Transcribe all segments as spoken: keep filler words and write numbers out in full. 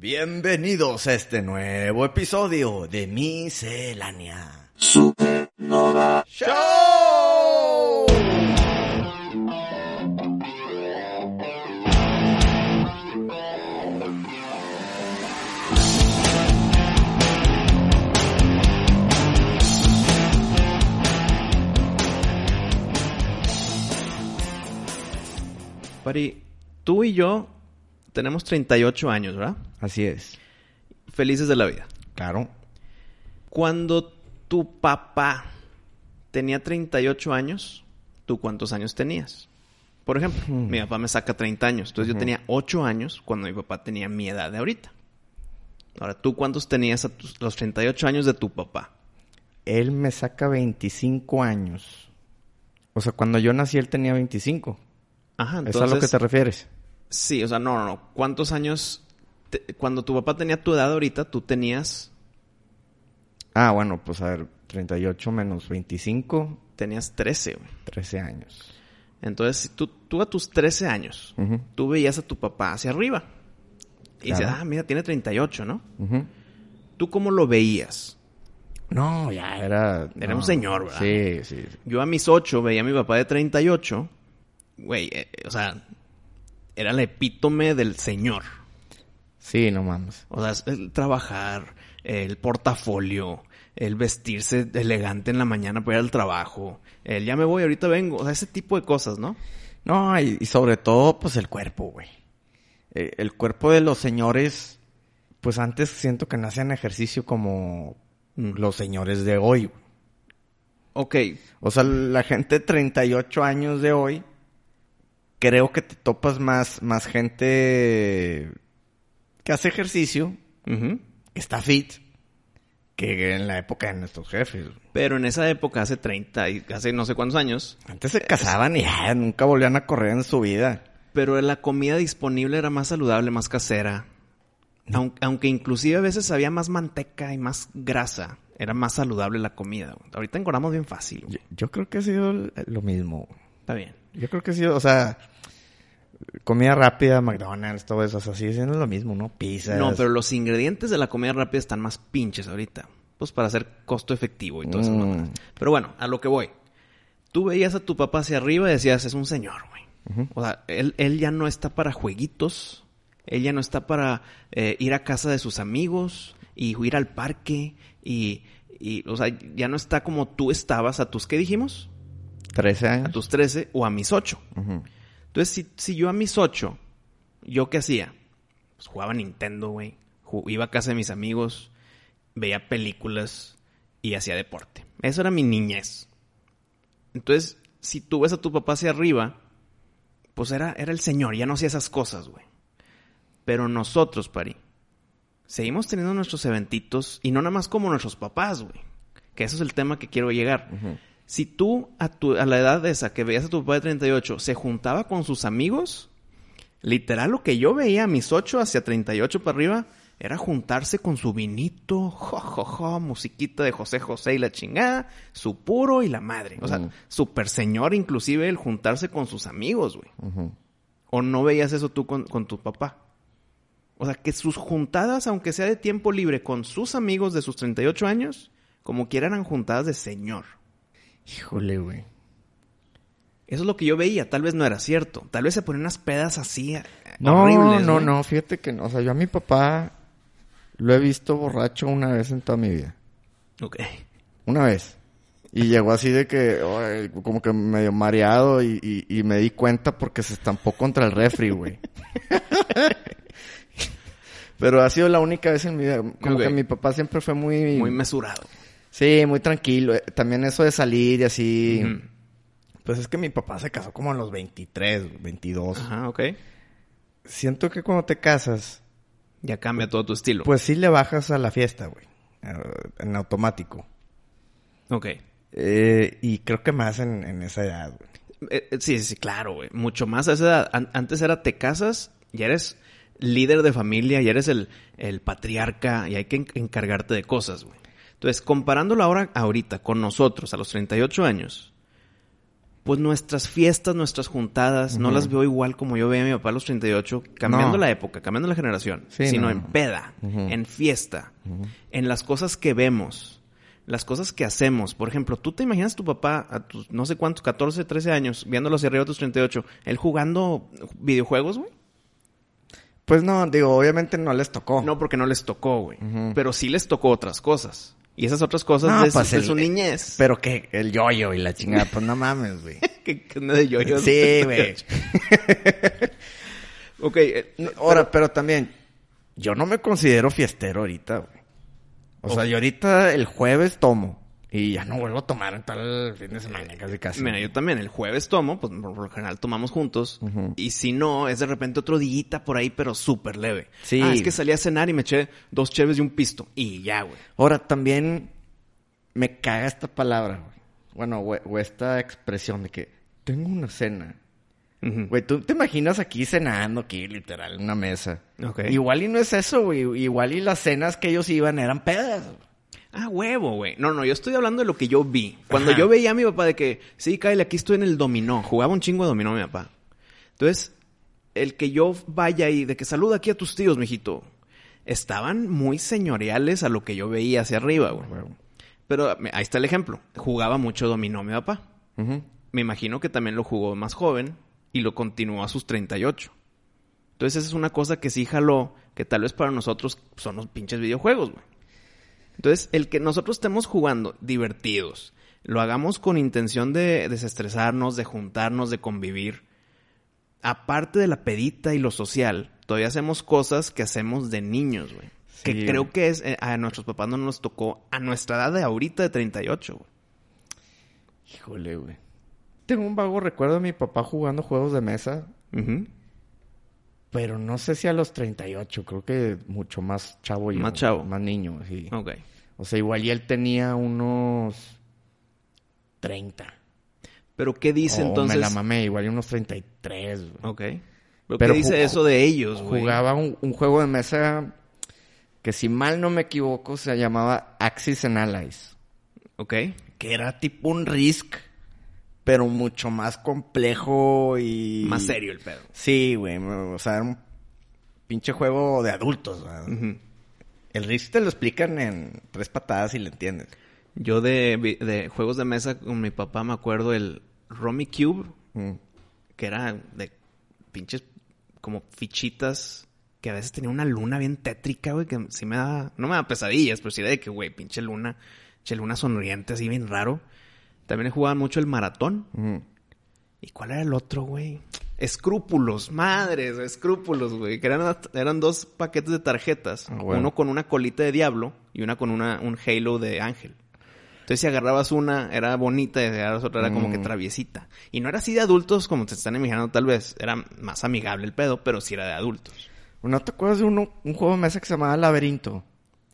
Bienvenidos a este nuevo episodio de Miscelánea Supernova Show. Pari, tú y yo tenemos treinta y ocho años, ¿verdad? Así es. Felices de la vida. Claro. Cuando tu papá tenía treinta y ocho años, ¿tú cuántos años tenías? Por ejemplo, hmm. mi papá me saca treinta años. Entonces uh-huh. yo tenía ocho años cuando mi papá tenía mi edad de ahorita. Ahora, ¿tú cuántos tenías a tus, los treinta y ocho años de tu papá? Él me saca veinticinco años. O sea, cuando yo nací él tenía veinticinco. Ajá, entonces... ¿Es a lo que te refieres? Sí, o sea, no, no, no. ¿Cuántos años... Te, cuando tu papá tenía tu edad ahorita, tú tenías... Ah, bueno, pues a ver, treinta y ocho menos veinticinco... Tenías trece, güey. trece años. Entonces, tú, tú a tus trece años, uh-huh. tú veías a tu papá hacia arriba. Y claro. dices, ah, mira, tiene treinta y ocho, ¿no? Uh-huh. ¿Tú cómo lo veías? No, ya era... Era no. un señor, ¿verdad? Sí, sí, sí. Yo a mis ocho veía a mi papá de treinta y ocho... Güey, eh, o sea, era el epítome del señor. Sí, no mames. O sea, el trabajar, el portafolio, el vestirse elegante en la mañana para ir al trabajo, el ya me voy, ahorita vengo. O sea, ese tipo de cosas, ¿no? No, y, y sobre todo, pues el cuerpo, güey. Eh, el cuerpo de los señores, pues antes siento que no hacían ejercicio como mm. los señores de hoy. Ok. O sea, la gente de treinta y ocho años de hoy... Creo que te topas más, más gente que hace ejercicio, uh-huh. que está fit, que en la época de nuestros jefes. Pero en esa época, hace treinta y hace no sé cuántos años... Antes se casaban es... y ya, nunca volvían a correr en su vida. Pero la comida disponible era más saludable, más casera. No. Aunque, aunque inclusive a veces había más manteca y más grasa. Era más saludable la comida. Ahorita engordamos bien fácil. Yo, yo creo que ha sido lo mismo. Está bien. Yo creo que ha sido, o sea... Comida rápida, McDonald's, todo eso. O sea, sigue siendo lo mismo, ¿no? Pizzas. No, pero los ingredientes de la comida rápida están más pinches ahorita. Pues para hacer costo efectivo y todo mm. eso. ¿No? Pero bueno, a lo que voy. Tú veías a tu papá hacia arriba y decías, es un señor, güey. Uh-huh. O sea, él, él ya no está para jueguitos. Él ya no está para eh, ir a casa de sus amigos y ir al parque. Y, y, o sea, ya no está como tú estabas a tus, ¿qué dijimos? trece años. A tus trece o a mis ocho. Uh-huh. Entonces, si, si yo a mis ocho, ¿yo qué hacía? Pues jugaba Nintendo, güey. Iba a casa de mis amigos, veía películas y hacía deporte. Eso era mi niñez. Entonces, si tú ves a tu papá hacia arriba, pues era, era el señor, ya no hacía esas cosas, güey. Pero nosotros, Pari, seguimos teniendo nuestros eventitos y no nada más como nuestros papás, güey. Que eso es el tema que quiero llegar. Uh-huh. Si tú, a, tu, a la edad esa que veías a tu papá de treinta y ocho, se juntaba con sus amigos, literal lo que yo veía a mis ocho hacia treinta y ocho para arriba, era juntarse con su vinito, jo, jo, jo, musiquita de José José y la chingada, su puro y la madre. O sea, uh-huh. súper señor inclusive el juntarse con sus amigos, güey. Uh-huh. ¿O no veías eso tú con, con tu papá? O sea, que sus juntadas, aunque sea de tiempo libre, con sus amigos de sus treinta y ocho años, como quiera eran juntadas de señor. Híjole, güey. Eso es lo que yo veía. Tal vez no era cierto. Tal vez se ponían unas pedas así no, horribles. No, ¿no? no, fíjate que no. O sea, yo a mi papá lo he visto borracho una vez en toda mi vida. Ok. Una vez. Y llegó así de que, oh, como que medio mareado y, y, y me di cuenta porque se estampó contra el refri, güey. Pero ha sido la única vez en mi vida. Como okay. que mi papá siempre fue muy... Muy mesurado. Sí, muy tranquilo. También eso de salir y así... Uh-huh. Pues es que mi papá se casó como a los veintitrés, veintidós. Ajá, ok. Siento que cuando te casas... Ya cambia todo tu estilo. Pues sí le bajas a la fiesta, güey. En automático. Ok. Eh, y creo que más en, en esa edad, güey. Eh, sí, sí, claro, güey. Mucho más a esa edad. An- antes era te casas, ya eres líder de familia, ya eres el, el patriarca y hay que en- encargarte de cosas, güey. Entonces, comparándolo ahora, ahorita, con nosotros, a los treinta y ocho años, pues nuestras fiestas, nuestras juntadas, uh-huh. no las veo igual como yo veía a mi papá a los treinta y ocho, cambiando no. la época, cambiando la generación, sí, sino no, en no. peda, uh-huh. en fiesta, uh-huh. en las cosas que vemos, las cosas que hacemos. Por ejemplo, ¿tú te imaginas tu papá a tus no sé cuántos, catorce, trece años, viéndolo hacia arriba a tus treinta y ocho, él jugando videojuegos, güey? Pues no, digo, obviamente no les tocó. No, porque no les tocó, güey. Uh-huh. Pero sí les tocó otras cosas. Y esas otras cosas no, de, pues su, el, de su niñez. Pero que el yoyo y la chingada, pues no mames, güey. ¿Qué, qué de yoyo? Sí, güey. Ok. Eh, no, ahora, pero, pero también, yo no me considero fiestero ahorita, güey. O okay. sea, yo ahorita el jueves tomo. Y ya no vuelvo a tomar en tal fin de semana, casi casi. Mira, yo también el jueves tomo, pues por lo general tomamos juntos. Uh-huh. Y si no, es de repente otro dillita por ahí, pero súper leve. Sí. Ah, es que salí a cenar y me eché dos cheves y un pisto. Y ya, güey. Ahora, también me caga esta palabra, güey. Bueno, güey, o esta expresión de que tengo una cena. Uh-huh. Güey, tú te imaginas aquí cenando, aquí literal, en una mesa. Okay. Igual y no es eso, güey. Igual y las cenas que ellos iban eran pedas, güey. Ah, huevo, güey. No, no, yo estoy hablando de lo que yo vi. Cuando Ajá. yo veía a mi papá de que, sí, Kyle, aquí estoy en el dominó. Jugaba un chingo de dominó mi papá. Entonces, el que yo vaya y de que saluda aquí a tus tíos, mijito. Estaban muy señoriales a lo que yo veía hacia arriba, güey. Bueno. Pero ahí está el ejemplo. Jugaba mucho dominó mi papá. Uh-huh. Me imagino que también lo jugó más joven y lo continuó a sus treinta y ocho. Entonces, esa es una cosa que sí jaló, que tal vez para nosotros son los pinches videojuegos, güey. Entonces, el que nosotros estemos jugando divertidos, lo hagamos con intención de desestresarnos, de juntarnos, de convivir. Aparte de la pedita y lo social, todavía hacemos cosas que hacemos de niños, güey. Sí. Que creo que es eh, a nuestros papás no nos tocó a nuestra edad de ahorita de treinta y ocho, güey. Híjole, güey. Tengo un vago recuerdo de mi papá jugando juegos de mesa. Uh-huh. Pero no sé si a los treinta y ocho, creo que mucho más chavo yo. Más chavo. Más niño, sí. Ok. O sea, igual y él tenía unos treinta. ¿Pero qué dice o entonces? me la mamé, igual y unos treinta y tres. Güey. Ok. ¿Pero, ¿Pero qué dice jug- eso de ellos, güey? Jugaba un, un juego de mesa que, si mal no me equivoco, se llamaba Axis and Allies. Ok. Que era tipo un Risk, pero mucho más complejo y... Más serio el pedo. Sí, güey. O sea, era un pinche juego de adultos, güey. Uh-huh. El Risk te lo explican en tres patadas y le entiendes. Yo de, de juegos de mesa con mi papá me acuerdo el Rummy Cube, uh-huh. que era de pinches como fichitas que a veces tenía una luna bien tétrica, güey, que sí me da... No me da pesadillas, pero sí de que, güey, pinche luna, pinche luna sonriente así bien raro. También he jugado mucho el maratón. Uh-huh. ¿Y cuál era el otro, güey? Escrúpulos. Madres, escrúpulos, güey. Que eran, eran dos paquetes de tarjetas. Oh, bueno. Uno con una colita de diablo y una con una, un halo de ángel. Entonces, si agarrabas una, era bonita y si agarrabas otra, era mm. como que traviesita. Y no era así de adultos como te están imaginando, tal vez. Era más amigable el pedo, pero sí era de adultos. ¿No te acuerdas de uno, un juego de mesa que se llamaba Laberinto?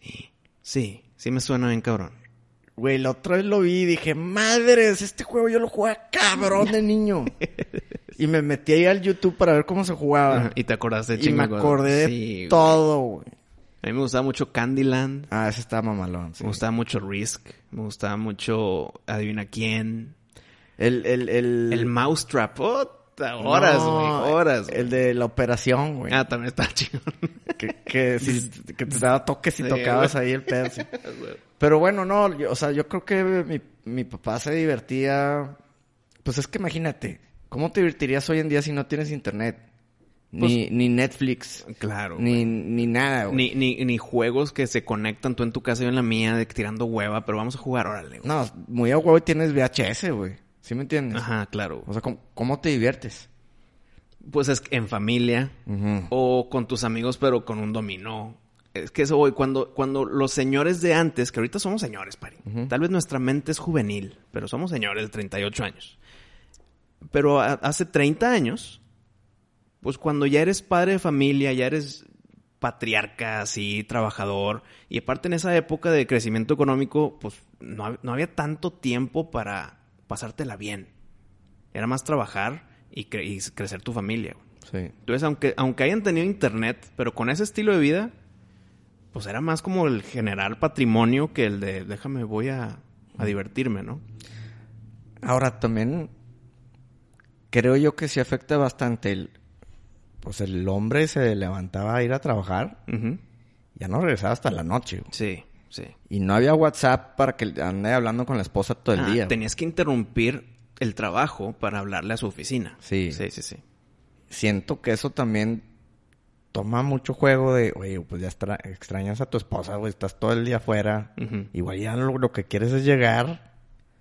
Sí, sí me suena bien cabrón. Güey, la otra vez lo vi y dije, madres, este juego yo lo jugaba cabrón de niño. Y me metí ahí al YouTube para ver cómo se jugaba. Ajá, y te acordaste de chingo. Y me acordé de sí, todo, güey. A mí me gustaba mucho Candyland. Ah, ese estaba mamalón, sí. Me gustaba mucho Risk. Me gustaba mucho Adivina Quién. El, el, el... El Mousetrap. Oh, horas, güey. No, horas. Wey. El de la operación, güey. Ah, también estaba chido. Que, que, si, que te daba toques y sí, tocabas wey. Ahí el pedo. Sí. Pero bueno, no. Yo, o sea, yo creo que mi, mi papá se divertía... Pues es que imagínate. ¿Cómo te divertirías hoy en día si no tienes internet? Ni, pues, ni Netflix. Claro. Ni, ni nada, güey. Ni, ni, ni juegos que se conectan tú en tu casa y yo en la mía de tirando hueva, pero vamos a jugar, órale. Güey. No, muy a huevo tienes V H S, güey. ¿Sí me entiendes? Ajá, claro. O sea, ¿cómo, cómo te diviertes? Pues es en familia. Uh-huh. O con tus amigos, pero con un dominó. Es que eso, güey, cuando, cuando los señores de antes, que ahorita somos señores, pari. Uh-huh. Tal vez nuestra mente es juvenil, pero somos señores de treinta y ocho años. Pero a, hace treinta años... Pues cuando ya eres padre de familia, ya eres patriarca, así, trabajador. Y aparte en esa época de crecimiento económico, pues no, no había tanto tiempo para pasártela bien. Era más trabajar y, cre- y crecer tu familia. Sí. Entonces, aunque, aunque hayan tenido internet, pero con ese estilo de vida, pues era más como el generar patrimonio que el de déjame, voy a, a divertirme, ¿no? Ahora también... creo yo que sí afecta bastante. El, pues el hombre se levantaba a ir a trabajar, Uh-huh. ya no regresaba hasta la noche, güey. Sí, sí. Y no había WhatsApp para que ande hablando con la esposa todo el Ah, día. tenías que interrumpir el trabajo para hablarle a su oficina. Sí. Sí, sí, sí. Siento que eso también toma mucho juego de, oye, pues ya extra- extrañas a tu esposa, güey, estás todo el día afuera. Ujú. Igual ya lo, lo que quieres es llegar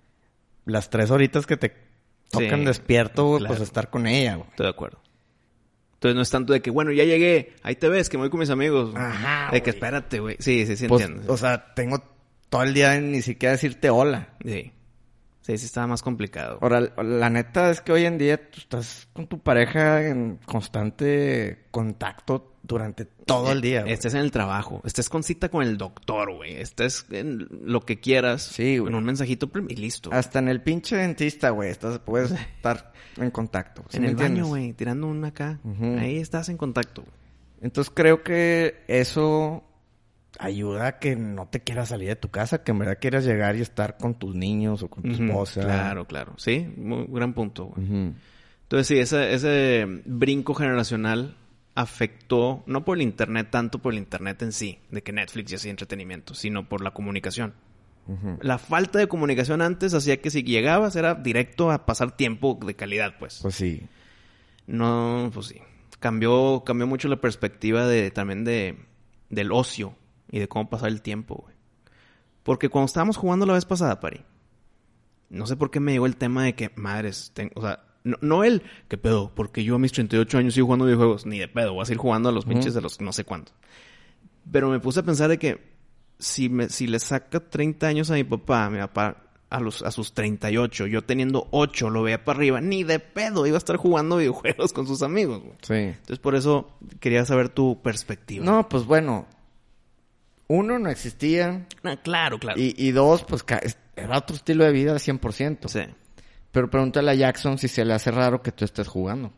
las tres horitas que te tocan Sí, despierto, güey, claro. pues estar con ella, güey. Estoy de acuerdo. Entonces no es tanto de que, bueno, ya llegué, ahí te ves, que me voy con mis amigos. Ajá, De que güey. espérate, güey. Sí, sí, sí, Pues, entiendo. o sea, tengo todo el día en ni siquiera decirte hola. Sí. Sí, sí estaba más complicado. Ahora, la neta es que hoy en día tú estás con tu pareja en constante contacto durante todo el día, güey. Estés en el trabajo, estés con cita con el doctor, güey. Estés en lo que quieras. Sí, güey. En un mensajito prim- y listo. Hasta en el pinche dentista, güey, estás, puedes estar en contacto. ¿Sí en me el entiendes? baño, güey, tirando una acá. Ujú. Ahí estás en contacto. Entonces creo que eso ayuda a que no te quieras salir de tu casa, que en verdad quieras llegar y estar con tus niños o con tu Ujú. esposa. Claro, claro. Sí, muy gran punto, güey. Ujú. Entonces sí, ese, ese brinco generacional afectó, no por el internet, tanto por el internet en sí, de que Netflix y así entretenimiento, sino por la comunicación. Ujú. La falta de comunicación antes hacía que si llegabas era directo a pasar tiempo de calidad, pues. Pues sí. No, pues sí. Cambió, cambió mucho la perspectiva de también de del ocio y de cómo pasar el tiempo, güey. Porque cuando estábamos jugando la vez pasada, Pari, no sé por qué me llegó el tema de que, madres, ten- o sea, no, no el, ¿qué pedo? Porque yo a mis treinta y ocho años sigo jugando videojuegos. Ni de pedo, voy a seguir jugando a los Ujú. pinches de los no sé cuántos. Pero me puse a pensar de que si, me, si le saca treinta años a mi papá, a mi papá a, los, a sus treinta y ocho, yo teniendo ocho, lo veía para arriba, ni de pedo iba a estar jugando videojuegos con sus amigos, güey. Sí. Entonces por eso quería saber tu perspectiva. No, pues bueno. Uno, no existía. Ah, claro, claro. Y, y dos, pues ca- era otro estilo de vida al cien por ciento. Sí. Pero pregúntale a Jackson si se le hace raro que tú estés jugando.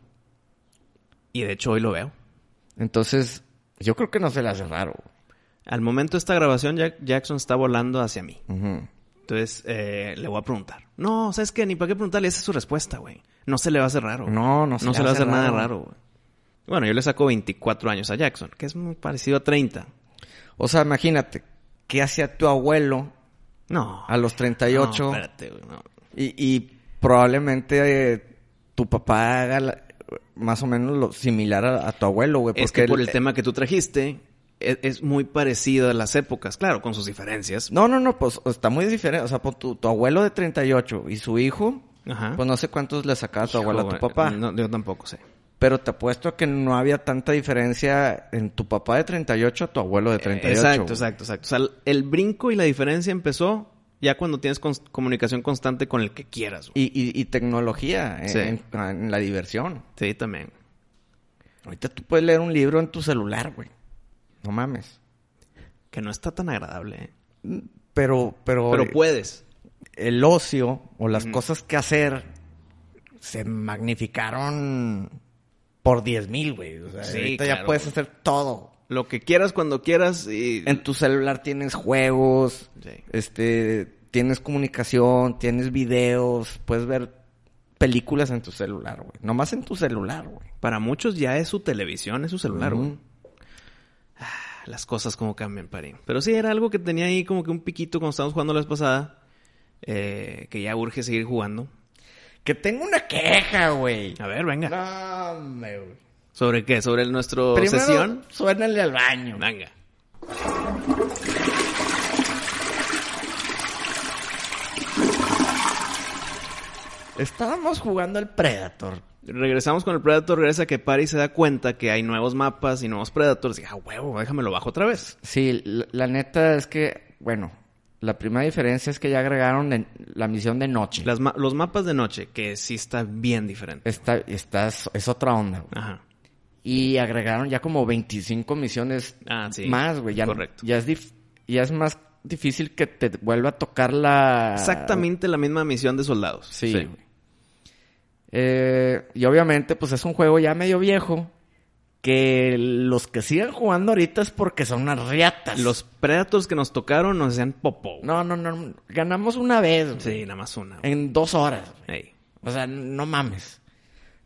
Y de hecho hoy lo veo. Entonces, yo creo que no se le hace raro. Al momento de esta grabación, Jack- Jackson está volando hacia mí. Ujú. Entonces, eh, le voy a preguntar. No, ¿sabes qué? Ni para qué preguntarle. Esa es su respuesta, güey. No se le va a hacer raro. No, no se No le se le va a hace hacer nada raro. raro, güey. Bueno, yo le saco veinticuatro años a Jackson, que es muy parecido a treinta. O sea, imagínate, ¿qué hacía tu abuelo No. a los treinta y ocho? No, espérate, güey. No. Y, y probablemente eh, tu papá haga la- más o menos lo similar a, a tu abuelo, güey. Es porque que por él- el tema que tú trajiste, es, es muy parecido a las épocas. Claro, con sus diferencias. No, no, no, pues está muy diferente. O sea, pues, tu, tu abuelo de treinta y ocho y su hijo, Ajá. pues no sé cuántos le sacaba tu Hijo, abuelo a tu güey, papá. No, yo tampoco sé. Pero te apuesto a que no había tanta diferencia en tu papá de treinta y ocho a tu abuelo de treinta y ocho. Exacto, güey. exacto, exacto. O sea, el brinco y la diferencia empezó ya cuando tienes cons- comunicación constante con el que quieras, güey. Y, y, y tecnología en, Sí. en- en la diversión. Sí, también. Ahorita tú puedes leer un libro en tu celular, güey. No mames. Que no está tan agradable, ¿eh? Pero, pero, Pero puedes. el ocio o las Ujú. cosas que hacer se magnificaron por diez mil, güey. O sea, Sí, ahorita claro, ya puedes güey. hacer todo. Lo que quieras cuando quieras y... En tu celular tienes juegos, Sí. este, tienes comunicación, tienes videos, puedes ver películas en tu celular, güey. Nomás en tu celular, güey. Para muchos ya es su televisión, es su celular, Ujú. güey. Ah, las cosas como cambian, Pari. Pero sí, era algo que tenía ahí como que un piquito cuando estábamos jugando la vez pasada. Eh, que ya urge seguir jugando. Que tengo una queja, güey. A ver, venga. No, hombre, güey. ¿Sobre qué? ¿Sobre nuestra Primero, sesión? suénale al baño. Venga. Estábamos jugando al Predator. Regresamos con el Predator, regresa que Pari se da cuenta que hay nuevos mapas y nuevos Predators. Y, ah, huevo, déjame lo bajo otra vez. Sí, la, la neta es que, bueno, la primera diferencia es que ya agregaron en- la misión de noche. Las ma- los mapas de noche, que sí está bien diferente. Esta, esta es, es otra onda, güey. Ajá. Y agregaron ya como veinticinco misiones Ah, sí. más, güey. Ya, Correcto. Ya es, dif- ya es más difícil que te vuelva a tocar la... Exactamente la misma misión de soldados. Sí. güey. Eh, y obviamente, pues es un juego ya medio viejo. Que los que sigan jugando ahorita es porque son unas riatas. Los Predators que nos tocaron nos hacían popó. No, no, no. Ganamos una vez, güey. Sí, nada más una. güey. En dos horas. güey. Ey. O sea, no mames.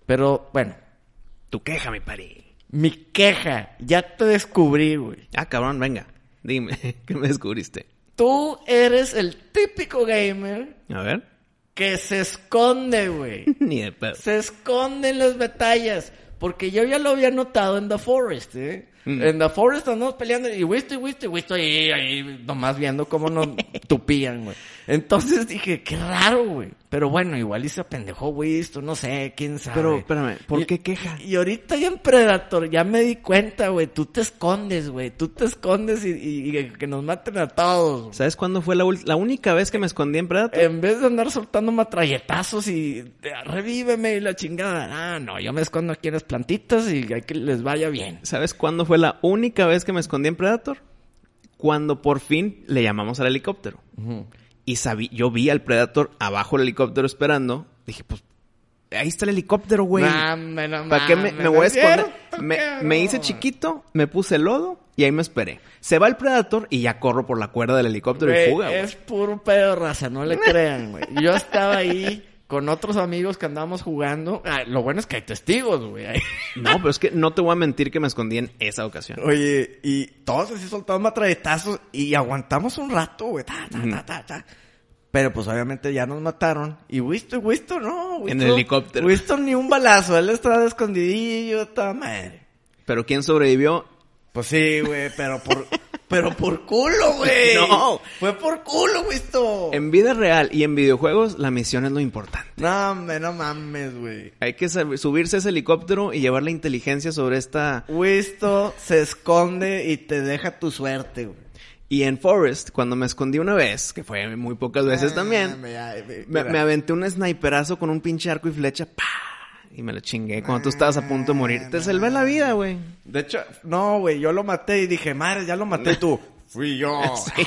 Pero, bueno. Tu queja, mi pari. Mi queja. Ya te descubrí, güey. Ah, cabrón, venga. Dime, ¿qué me descubriste? Tú eres el típico gamer... A ver. Que se esconde, güey. Ni de pedo. Se esconde en las batallas. Porque yo ya lo había notado en The Forest, ¿eh? Mm. En The Forest andamos peleando y Wisto y Wisto y Wisto ahí, ahí nomás viendo cómo nos tupían, güey. Entonces dije, qué raro, güey. Pero bueno, igual hice pendejo Wisto, no sé, quién sabe. Pero, espérame, ¿por y, qué queja? Y ahorita ya en Predator ya me di cuenta, güey. Tú te escondes, güey. Tú te escondes y, y, y que nos maten a todos, güey. ¿Sabes cuándo fue la, la única vez que me escondí en Predator? En vez de andar soltando matralletazos y revíveme y la chingada. Ah, no, yo me escondo aquí en las plantitas y hay que les vaya bien. ¿Sabes cuándo fue la única vez que me escondí en Predator? Cuando por fin le llamamos al helicóptero. Uh-huh. Y sabí, yo vi al Predator abajo del helicóptero esperando. Dije, pues, ahí está el helicóptero, güey. Mame, no, ¿Para qué me, me voy a esconder? Me, no. me hice chiquito, me puse lodo y ahí me esperé. Se va el Predator y ya corro por la cuerda del helicóptero güey, y fuga, güey. Es puro pedo, raza, no le crean, güey. Yo estaba ahí con otros amigos que andábamos jugando. Ah, lo bueno es que hay testigos, güey. No, pero es que no te voy a mentir que me escondí en esa ocasión. Oye, y todos así soltamos matralletazos y aguantamos un rato, güey. Ta, ta, ta, ta, ta. Pero pues obviamente ya nos mataron. Y Wisto, Wisto no. Wisto, en el helicóptero. Wisto ni un balazo. Él estaba escondidillo, toda madre. ¿Pero quién sobrevivió? Pues sí, güey, pero por... Pero por culo, güey. No. Fue por culo, Wisto. En vida real y en videojuegos, la misión es lo importante. No, me, no mames, güey. Hay que sab- subirse a ese helicóptero y llevar la inteligencia sobre esta... Wisto se esconde y te deja tu suerte, güey. Y en Forest, cuando me escondí una vez, que fue muy pocas veces ah, también, me, me, me, me aventé un sniperazo con un pinche arco y flecha, ¡pah! Y me lo chingué cuando tú estabas a punto de morir. Te salvé la vida, güey. De hecho, no, güey, yo lo maté y dije, madre, ya lo maté tú. Fui yo.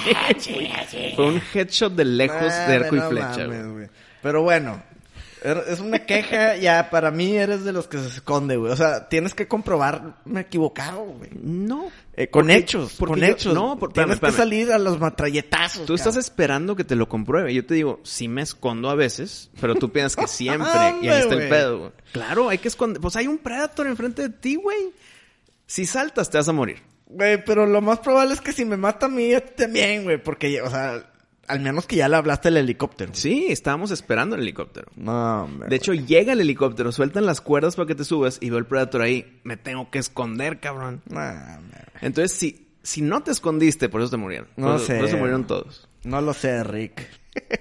Sí. Fue un headshot de lejos nah, de arco no y flecha, mames, güey. Pero bueno, es una queja, ya para mí eres de los que se esconde, güey. O sea, tienes que comprobar, me he equivocado, güey. No. Eh, con porque, hechos, porque con yo, hechos. No, por, tienes espérame, que salir a los matralletazos. Tú cabrón. Estás esperando que te lo compruebe. Yo te digo, sí me escondo a veces, pero tú piensas que siempre. Y ahí está el pedo, güey. Claro, hay que esconder. Pues hay un Predator enfrente de ti, güey. Si saltas, te vas a morir. Güey, pero lo más probable es que si me mata a mí, a ti también, güey. Porque, o sea... Al menos que ya le hablaste al helicóptero. Sí, estábamos esperando el helicóptero. No, hombre. De hecho, llega el helicóptero, sueltan las cuerdas para que te subas y veo el Predator ahí. Me tengo que esconder, cabrón. No, hombre. Entonces, si, si no te escondiste, por eso te murieron. No por, sé. Por eso murieron todos. No lo sé, Rick.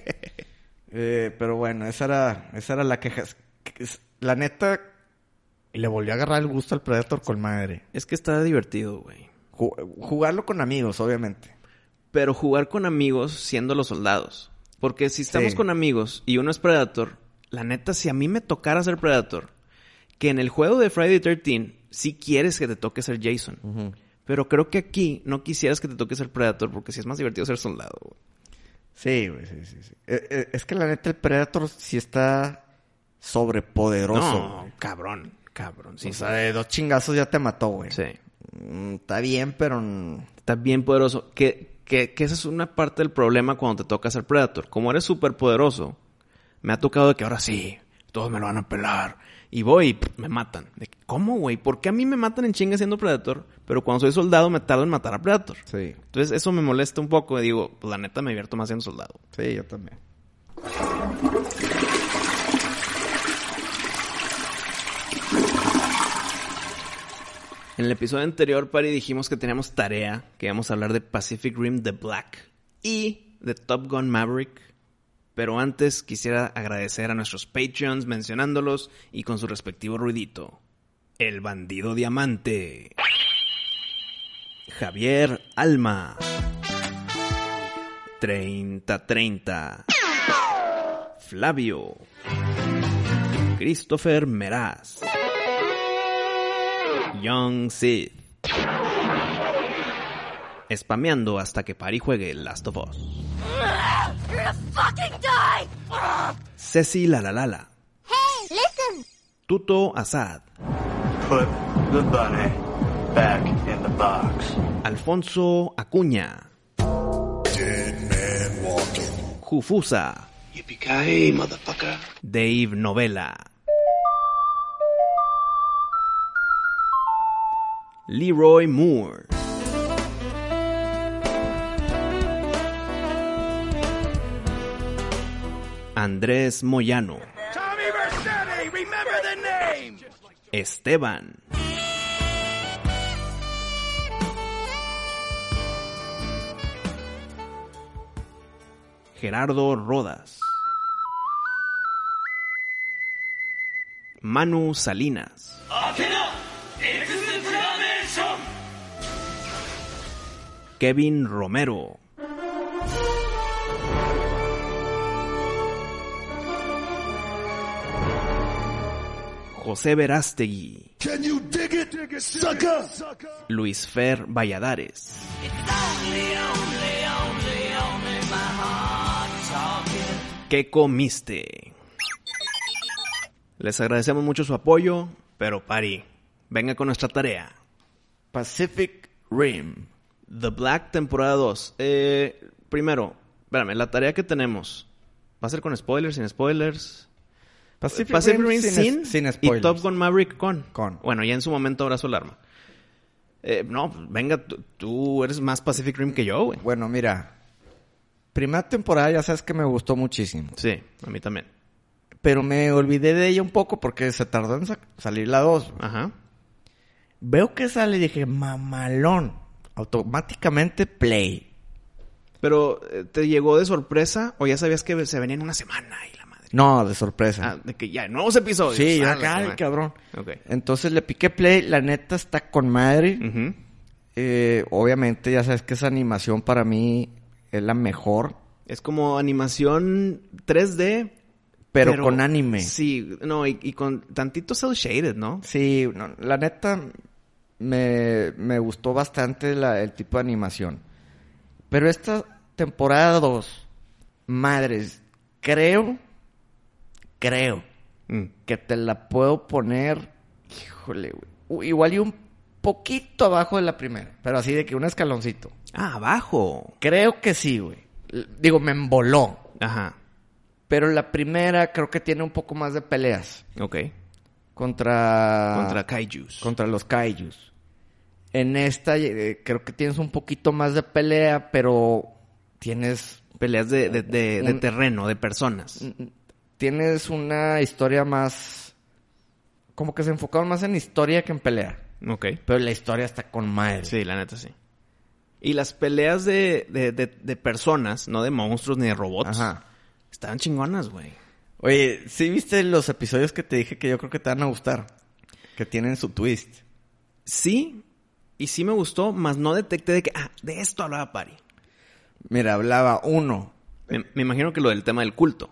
eh, pero bueno, esa era, esa era la queja. La neta, le volvió a agarrar el gusto al Predator con madre. Es que está divertido, güey. Jugarlo con amigos, obviamente. Pero jugar con amigos siendo los soldados. Porque si estamos sí. con amigos y uno es Predator, la neta, si a mí me tocara ser Predator, que en el juego de Friday trece sí quieres que te toque ser Jason. Uh-huh. Pero creo que aquí no quisieras que te toque ser Predator porque sí es más divertido ser soldado, güey. Sí, güey, sí, sí, sí. Eh, eh, es que la neta el Predator sí está sobrepoderoso. No, güey. cabrón, cabrón. Sí, o sí. sea, de dos chingazos ya te mató, güey. Sí. Mm, está bien, pero... Está bien poderoso. Que... Que, que esa es una parte del problema cuando te toca ser Predator. Como eres súper poderoso, me ha tocado de que ahora sí, todos me lo van a pelar. Y voy y pff, me matan. De, ¿cómo, güey? ¿Por qué a mí me matan en chinga siendo Predator? Pero cuando soy soldado me tardo en matar a Predator. Sí. Entonces eso me molesta un poco. Y digo, pues la neta me divierto más siendo soldado. Sí, yo también. En el episodio anterior, Pari, dijimos que teníamos tarea, que íbamos a hablar de Pacific Rim The Black y de Top Gun Maverick. Pero antes quisiera agradecer a nuestros Patreons mencionándolos y con su respectivo ruidito. El Bandido Diamante. Javier Alma. treinta treinta. Flavio. Christopher Meraz. Young Sith. Spameando hasta que Pari juegue Last of Us. Ceci Lalalala. Hey, listen. Tuto Asad. Put the bunny back in the box. Alfonso Acuña. Dead man walking. Jufusa. Yippee-ki-yay, motherfucker. Dave Novela. Leroy Moore. Andrés Moyano. Tommy Vercetti, remember the name! Esteban. Gerardo Rodas. Manu Salinas. Kevin Romero. José Verástegui. Can you dig it, sucker? Luis Fer Valladares. ¿Qué comiste? Les agradecemos mucho su apoyo, pero pari, venga con nuestra tarea. Pacific Rim. The Black temporada dos. Eh, primero, espérame, la tarea que tenemos, ¿va a ser con spoilers, sin spoilers? Pacific, Pacific Rim Rim sin, sin, sin y spoilers. Top Gun Maverick con. Con. Bueno, ya en su momento abrazo el arma. Eh, no, venga, tú, tú eres más Pacific Rim que yo, güey. Bueno, mira. Primera temporada ya sabes que me gustó muchísimo. Sí, a mí también. Pero me olvidé de ella un poco porque se tardó en sa- salir la dos. Ajá. Veo que sale y dije, mamalón. Automáticamente play. Pero, eh, ¿te llegó de sorpresa o ya sabías que se venía en una semana y la madre? No, de sorpresa. Ah, de que ya, nuevos episodios. sí, yo Ah, acá, la ay, madre. cabrón. Ok. Entonces le piqué play. La neta está con madre. Ujú. Eh, obviamente ya sabes que esa animación para mí es la mejor. Es como animación tres D. Pero, con anime. Sí, no, y, y con tantito cel shaded, ¿no? Sí, no, la neta me, me gustó bastante la- el tipo de animación. Pero esta temporada dos, madres, creo, creo Mm. que te la puedo poner, híjole, güey, u- igual y un poquito abajo de la primera, pero así de que un escaloncito. Ah, abajo. Creo que sí, güey. L- Digo, me emboló. Ajá. Pero la primera creo que tiene un poco más de peleas Ok. contra... Contra Kaijus. contra los kaijus. En esta eh, creo que tienes un poquito más de pelea, pero tienes Peleas de, de, de, de Un- terreno, de personas. tienes una historia más como que se enfocaron más en historia que en pelea. Ok. Pero la historia está con madre. Sí, la neta sí. Y las peleas de, de, de, de personas, no de monstruos ni de robots, Ajá. estaban chingonas, güey. Oye, ¿sí viste los episodios que te dije que yo creo que te van a gustar? Que tienen su twist. Sí, y sí me gustó, mas no detecté de que, ah, de esto hablaba Pari. Mira, hablaba uno. Me, me imagino que lo del tema del culto.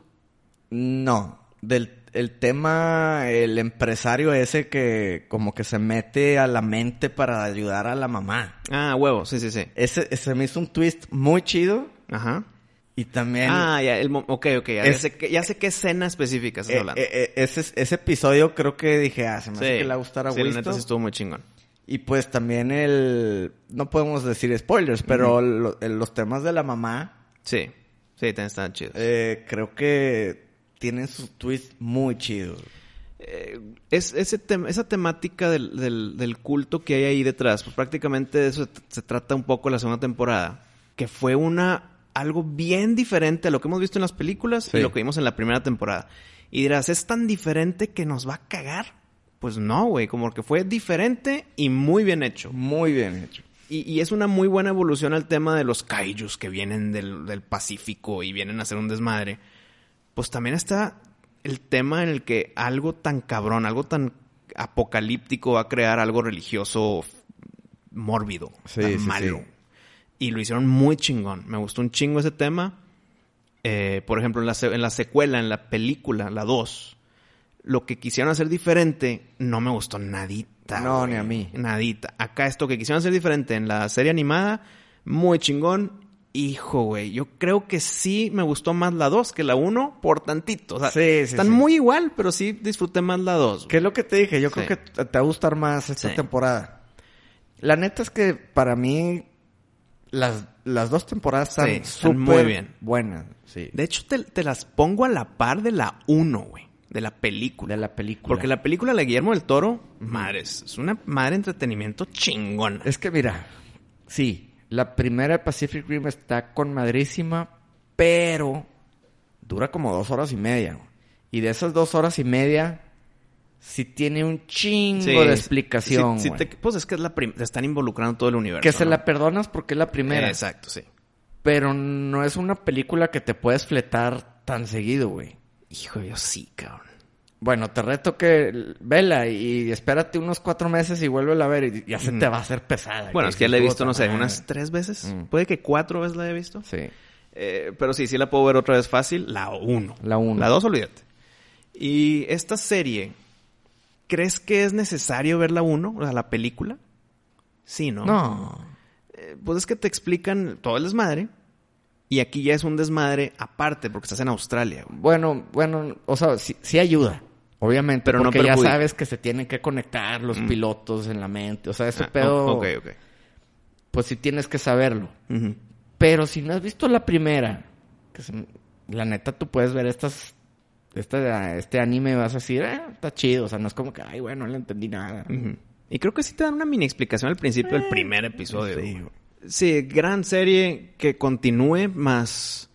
No, del el tema, el empresario ese que como que se mete a la mente para ayudar a la mamá. Ah, huevo, sí, sí, sí. Ese, ese me hizo un twist muy chido Ajá. y también... Ah, ya, el, mo- ok, ok, ya, Es- sé, que, ya sé qué escena específica estás eh, hablando. eh, eh, ese, ese episodio creo que dije, ah, se me sí, hace que le va a gustar a sí, la Wisto. neta sí estuvo muy chingón. Y pues también el... No podemos decir spoilers, pero lo- el- los temas de la mamá, Sí, sí, también estaban chidos. eh, creo que tienen sus twists muy chidos. Eh, es ese tem- esa temática del, del, del culto que hay ahí detrás, pues prácticamente de eso se, se trata un poco la segunda temporada, que fue una algo bien diferente a lo que hemos visto en las películas Sí. y lo que vimos en la primera temporada. Y dirás, ¿es tan diferente que nos va a cagar? Pues no, güey, como que fue diferente y muy bien hecho. Muy bien hecho. Y, y es una muy buena evolución al tema de los kaijus que vienen del, del Pacífico y vienen a hacer un desmadre. Pues también está el tema en el que algo tan cabrón, algo tan apocalíptico va a crear algo religioso f- mórbido, Sí, tan sí, malo. sí. Y lo hicieron muy chingón. Me gustó un chingo ese tema. Eh, por ejemplo, en la, se- en la secuela, en la película, la dos, lo que quisieron hacer diferente no me gustó nadita. No, güey. ni a mí. Nadita. Acá esto que quisieron hacer diferente en la serie animada, muy chingón. Hijo, güey, yo creo que sí me gustó más la dos que la uno por tantito. O sea, Sí, sí, están sí. muy igual, pero sí disfruté más la dos. ¿Qué es lo que te dije? Yo Sí. creo que te te va a gustar más esta Sí. temporada. La neta es que para mí las, las dos temporadas están Sí, están súper muy bien. buenas. Sí. De hecho, te, te las pongo a la par de la uno, güey. De la película. De la película. Porque la película de Guillermo del Toro, madres, es una madre de entretenimiento chingona. Es que mira, sí, la primera de Pacific Rim está con madrísima, pero dura como dos horas y media. Güey. Y de esas dos horas y media, sí tiene un chingo Sí, de explicación, sí, sí güey. te- pues es que es la prim- te están involucrando todo el universo. Que se ¿no? la perdonas porque es la primera. Exacto, sí. Pero no es una película que te puedes fletar tan seguido, güey. Hijo, yo sí, cabrón. Bueno, te reto que vela y espérate unos cuatro meses y vuélvela a ver y ya se te va a hacer pesada. Bueno, que es que ya dices, la he visto, "Puta no sé, madre". unas tres veces. Mm. Puede que cuatro veces la he visto. Sí, Eh, pero sí, sí la puedo ver otra vez fácil. La uno. la uno. La dos, olvídate. Y esta serie, ¿crees que es necesario ver la uno? O sea, la película. Sí, ¿no? No. Eh, pues es que te explican todo el desmadre. Y aquí ya es un desmadre aparte, porque estás en Australia, güey. Bueno, bueno, o sea, sí, sí ayuda. Obviamente, Pero no porque ya perjudica. sabes que se tienen que conectar los Mm. pilotos en la mente. O sea, ese Ah, pedo, ok, ok. pues sí tienes que saberlo. Ujú. Pero si no has visto la primera, que se- la neta tú puedes ver estas, este, este anime y vas a decir, eh, está chido. O sea, no es como que, ay, bueno, no le entendí nada. Ujú. Y creo que sí te dan una mini explicación al principio del primer episodio. sí, güey. güey. Sí, gran serie que continúe, más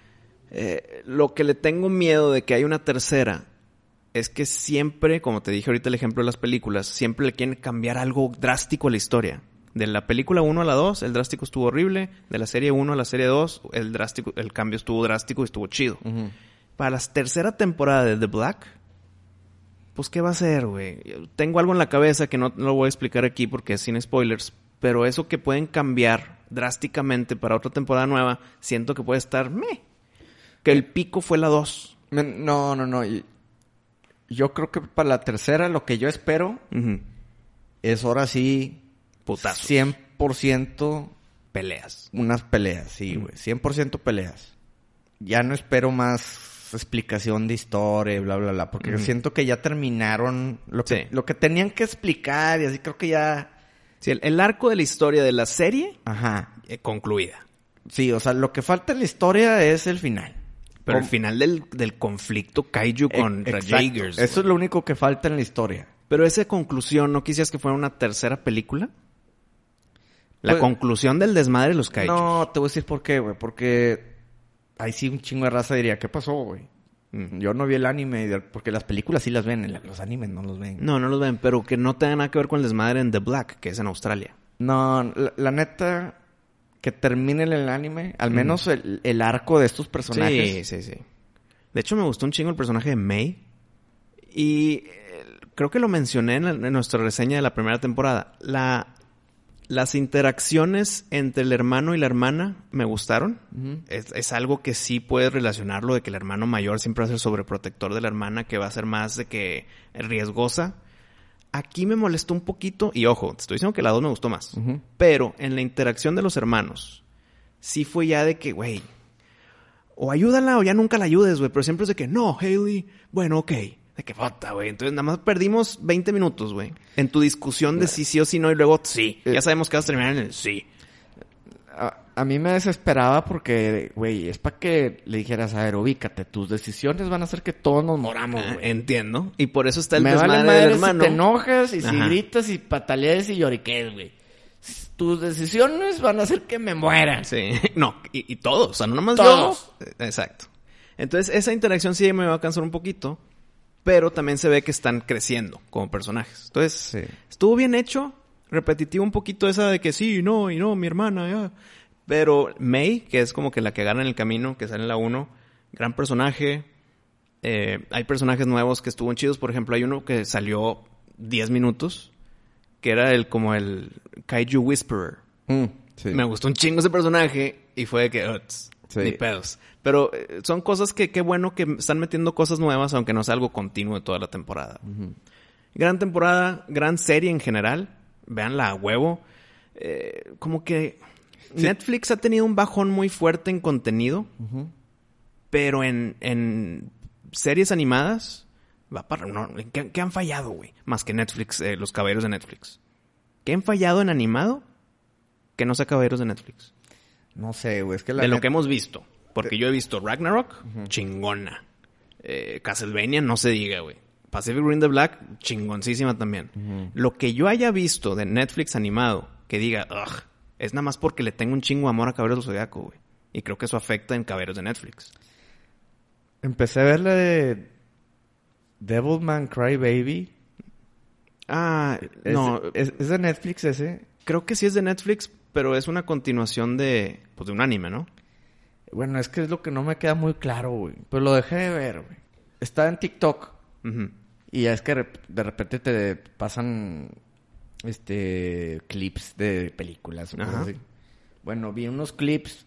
eh, lo que le tengo miedo de que haya una tercera es que siempre, como te dije ahorita el ejemplo de las películas, siempre le quieren cambiar algo drástico a la historia. De la película uno a la dos, el drástico estuvo horrible. De la serie uno a la serie dos, el drástico, el cambio estuvo drástico y estuvo chido. Ujú. Para la tercera temporada de The Black, pues ¿qué va a ser, güey? Yo tengo algo en la cabeza que no, no lo voy a explicar aquí porque es sin spoilers, pero eso que pueden cambiar drásticamente para otra temporada nueva, siento que puede estar meh. Que el pico fue la dos. Men- No, no, no. y- Yo creo que para la tercera lo que yo espero Ujú. es ahora sí Putazos. cien por ciento Peleas. unas peleas, sí, güey. cien por ciento peleas. Ya no espero más explicación de historia, bla, bla, bla. Porque Ujú. siento que ya terminaron lo que, Sí. lo que tenían que explicar y así creo que ya... Sí, el, el arco de la historia de la serie, Ajá. eh, concluida. Sí, o sea, lo que falta en la historia es el final. Pero el Como- final del, del conflicto Kaiju contra Exacto. Jaegers. Eso güey. es lo único que falta en la historia. Pero esa conclusión, ¿no quisieras que fuera una tercera película? La Pues- conclusión del desmadre de los Kaiju. No, te voy a decir por qué, güey. Porque ahí sí un chingo de raza diría, ¿qué pasó, güey? Mm. Yo no vi el anime, de- porque las películas sí las ven, el- los animes no los ven. No, no los ven, pero que no tenga nada que ver con el desmadre en The Black, que es en Australia. No, la, la neta, que termine el anime, al menos el, el arco de estos personajes. Sí, sí, sí. De hecho, me gustó un chingo el personaje de May. Y eh, creo que lo mencioné en, la- en nuestra reseña de la primera temporada. La, las interacciones entre el hermano y la hermana me gustaron. Ujú. Es, es algo que sí puedes relacionarlo, de que el hermano mayor siempre va a ser sobreprotector de la hermana, que va a ser más de que riesgosa. Aquí me molestó un poquito, y ojo, te estoy diciendo que la dos me gustó más. Ujú. Pero en la interacción de los hermanos, sí fue ya de que, güey, o ayúdala o ya nunca la ayudes, güey. Pero siempre es de que, no, Hailey, bueno, ok. De que puta, güey. Entonces nada más perdimos veinte minutos, güey. En tu discusión de si sí o si no y luego sí. Eh. Ya sabemos que vas a terminar en el sí. A, a mí me desesperaba porque, güey, es para que le dijeras, a ver, ubícate, tus decisiones van a hacer que todos nos moramos, Ah, güey. entiendo. Y por eso está el Me vale desmadre madre del si hermano. te enojas y si Ajá. gritas y pataleas y lloriques, güey. Tus decisiones van a hacer que me muera. Sí. No, y, y todos. O sea, no nomás Todos. yo. Eh, Exacto. Entonces, esa interacción sí me va a cansar un poquito. Pero también se ve que están creciendo como personajes. Entonces, Sí. estuvo bien hecho. Repetitivo un poquito esa de que sí, no, y no, mi hermana, ya. Pero May, que es como que la que gana en el camino, que sale en la uno, gran personaje. Eh, hay personajes nuevos que estuvieron chidos. Por ejemplo, hay uno que salió diez minutos, que era el como el Kaiju Whisperer. Mm, sí. Me gustó un chingo ese personaje y fue de que, "Uts, Sí. ni pedos". Pero eh, son cosas que, qué bueno que están metiendo cosas nuevas, aunque no sea algo continuo de toda la temporada. Gran temporada, gran serie en general. Véanla a huevo. Eh, como que Netflix ha tenido un bajón muy fuerte en contenido, Ujú. pero en, en series animadas va para... No, ¿qué, qué han fallado, güey? Más que Netflix, eh, los caballeros de Netflix. ¿Qué han fallado en animado que no sea caballeros de Netflix? No sé, güey, es que la De lo net- que hemos visto. Porque yo he visto Ragnarok, chingona. Eh, Castlevania, no se diga, güey. Pacific Rim The Black, chingoncísima también. Uh-huh. Lo que yo haya visto de Netflix animado, que diga, ugh, es nada más porque le tengo un chingo de amor a Caballeros del Zodiaco, güey. Y creo que eso afecta en Caballeros de Netflix. Empecé a ver la de Devilman Crybaby. Ah, ¿Es, no. ¿es, ¿Es de Netflix ese? Creo que sí es de Netflix, pero es una continuación de, pues, de un anime, ¿no? Bueno, es que es lo que no me queda muy claro, güey. Pues lo dejé de ver, güey. Está en TikTok. Uh-huh. Y es que de repente te pasan este clips de películas. ¿No? Así. Bueno, vi unos clips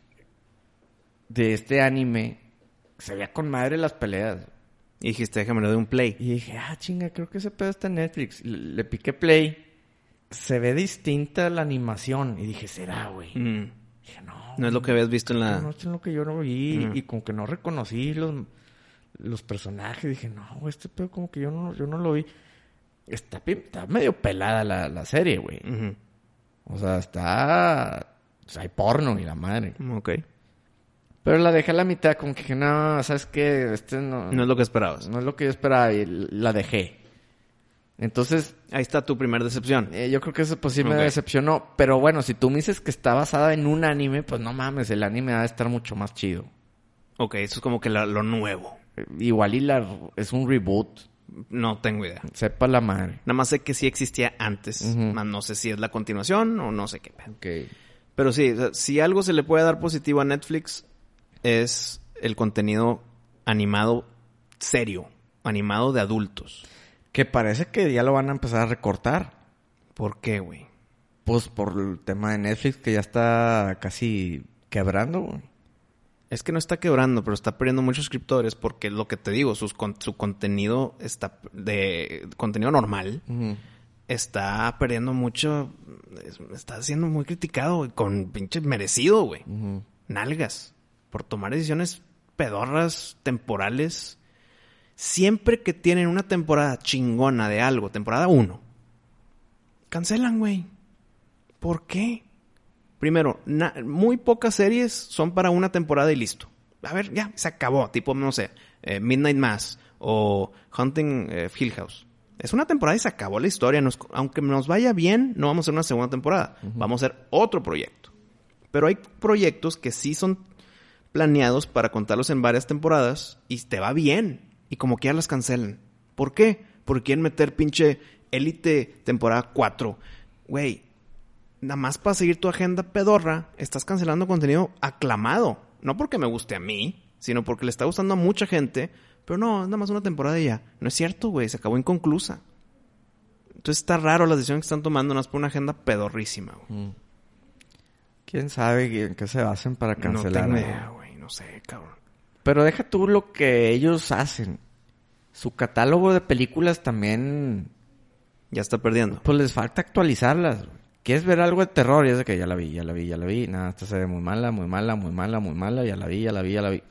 de este anime. Se veía con madre las peleas. Y dijiste, déjame lo de un play. Y dije, ah, chinga, creo que ese pedo está en Netflix. Le, le piqué play. Se ve distinta la animación. Y dije, ¿será, güey? Mm. Dije, no. No es lo que habías visto en la... No, es lo que yo no vi. Mm. Y como que no reconocí los, los personajes. Dije, no, güey, este pedo como que yo no, yo no lo vi. Está, está medio pelada la, la serie, güey. Uh-huh. O sea, está... O sea, hay porno y la madre. Ok. Pero la dejé a la mitad, como que no, ¿sabes qué? Este no... No es lo que esperabas. No es lo que yo esperaba y la dejé. Entonces... Ahí está tu primer decepción. Eh, yo creo que eso pues sí me okay. decepcionó. Pero bueno, si tú me dices que está basada en un anime, pues no mames, el anime va a estar mucho más chido. Ok, eso es como que la, lo nuevo. Eh, igual y la, es un reboot. No tengo idea. Sepa la madre. Nada más sé que sí existía antes. Uh-huh. Más no sé si es la continuación o no sé qué. Okay. Pero sí, o sea, si algo se le puede dar positivo a Netflix... es el contenido animado serio, animado de adultos. Que parece que ya lo van a empezar a recortar. ¿Por qué, güey? Pues por el tema de Netflix que ya está casi quebrando, güey. Es que no está quebrando, pero está perdiendo muchos suscriptores porque es lo que te digo, sus, con, su contenido está de contenido normal uh-huh. está perdiendo mucho, está siendo muy criticado y con pinche merecido, güey. Uh-huh. Nalgas. Por tomar decisiones pedorras, temporales. Siempre que tienen una temporada chingona de algo, temporada uno, cancelan, güey. ¿Por qué? Primero, na- muy pocas series son para una temporada y listo. A ver, ya, se acabó. Tipo, no sé, eh, Midnight Mass o Hunting eh, Hill House. Es una temporada y se acabó la historia. Nos, aunque nos vaya bien, no vamos a hacer una segunda temporada. Uh-huh. Vamos a hacer otro proyecto. Pero hay proyectos que sí son... planeados para contarlos en varias temporadas y te va bien. Y como que ya las cancelan. ¿Por qué? Porque quieren meter pinche Élite temporada cuatro. Güey, nada más para seguir tu agenda pedorra, estás cancelando contenido aclamado. No porque me guste a mí, sino porque le está gustando a mucha gente. Pero no, es nada más una temporada y ya. No es cierto, güey, se acabó inconclusa. Entonces está raro las decisiones que están tomando, nada más por una agenda pedorrísima, güey. Mm. ¿Quién sabe en qué se basen para cancelar? No tengo idea, güey. No sé, cabrón. Pero deja tú lo que ellos hacen. Su catálogo de películas también... Ya está perdiendo. Pues les falta actualizarlas. ¿Quieres ver algo de terror? Y es de que ya la vi, ya la vi, ya la vi. Nada, esta se ve muy mala, muy mala, muy mala, muy mala. Ya la vi, ya la vi, ya la vi.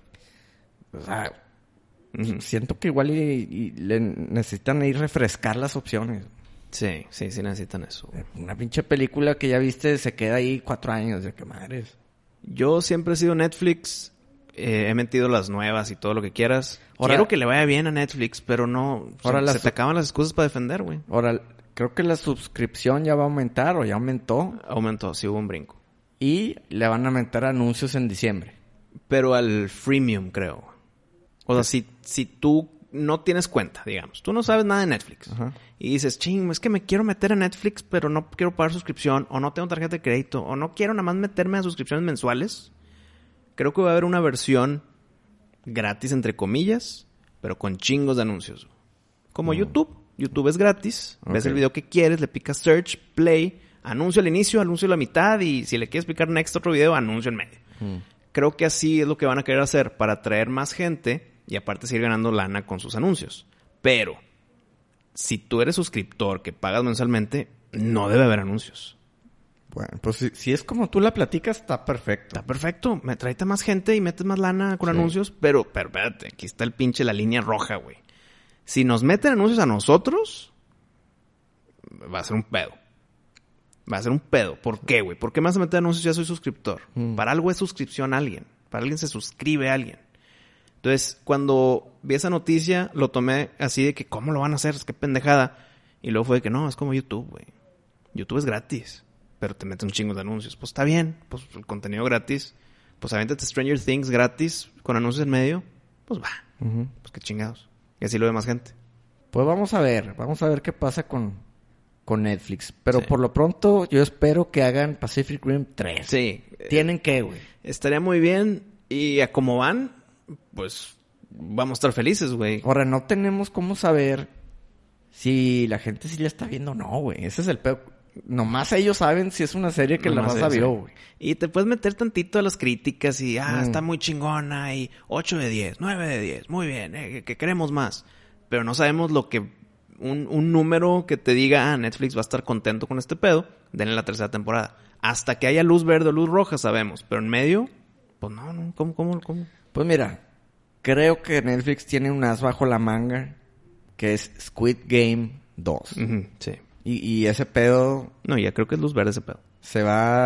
O sea, uh-huh. siento que igual y, y le necesitan ir refrescar las opciones. Sí, sí, sí necesitan eso. Una pinche película que ya viste se queda ahí cuatro años. ¿De qué madres? Yo siempre he sido Netflix... Eh, he metido las nuevas y todo lo que quieras. Ahora, quiero que le vaya bien a Netflix, pero no... Ahora se, las, se te acaban las excusas para defender, güey. Ahora, creo que la suscripción ya va a aumentar o ya aumentó. Aumentó, sí hubo un brinco. Y le van a aumentar anuncios en diciembre. Pero al freemium, creo. O sea, si, si tú no tienes cuenta, digamos. Tú no sabes nada de Netflix. Uh-huh. Y dices, ching, es que me quiero meter a Netflix, pero no quiero pagar suscripción. O no tengo tarjeta de crédito. O no quiero nada más meterme a suscripciones mensuales. Creo que va a haber una versión gratis, entre comillas, pero con chingos de anuncios. Como mm. YouTube. YouTube es gratis. Okay. Ves el video que quieres, le picas search, play, anuncio al inicio, anuncio a la mitad y si le quieres picar next otro video, anuncio en medio. Mm. Creo que así es lo que van a querer hacer para atraer más gente y aparte seguir ganando lana con sus anuncios. Pero, si tú eres suscriptor que pagas mensualmente, no debe haber anuncios. Bueno, pues si, si es como tú la platicas, está perfecto. Está perfecto. Me tráete más gente y metes más lana con sí. anuncios. Pero, pero espérate, aquí está el pinche la línea roja, güey. Si nos meten anuncios a nosotros, va a ser un pedo. Va a ser un pedo. ¿Por qué, güey? ¿Por qué me vas a meter anuncios si ya soy suscriptor? Mm. Para algo es suscripción a alguien. Para alguien se suscribe a alguien. Entonces, cuando vi esa noticia, lo tomé así de que, ¿cómo lo van a hacer? Es que pendejada. Y luego fue de que, no, es como YouTube, güey. YouTube es gratis, pero te meten un chingo de anuncios. Pues está bien, pues el contenido gratis. Pues avéntate Stranger Things gratis, con anuncios en medio. Pues va, Uh-huh. pues qué chingados. Y así lo ve más gente. Pues vamos a ver, vamos a ver qué pasa con, con Netflix. Pero Sí. por lo pronto, yo espero que hagan Pacific Rim tres. Sí. ¿Tienen que, güey? Estaría muy bien. Y a como van, pues vamos a estar felices, güey. Ahora, no tenemos cómo saber si la gente sí la está viendo o no, güey. Ese es el peor. Nomás ellos saben si es una serie que Nomás la raza eso. vio, güey. Y te puedes meter tantito a las críticas y, ah, Mm. está muy chingona y ocho de diez, nueve de diez, muy bien, eh, que, que queremos más. Pero no sabemos lo que, un, un número que te diga, ah, Netflix va a estar contento con este pedo, denle la tercera temporada. Hasta que haya luz verde o luz roja sabemos, pero en medio, pues no, no, ¿cómo, cómo, cómo? Pues mira, creo que Netflix tiene un as bajo la manga que es Squid Game dos. Ujú, sí. Y, y ese pedo No, ya creo que es luz verde ese pedo. se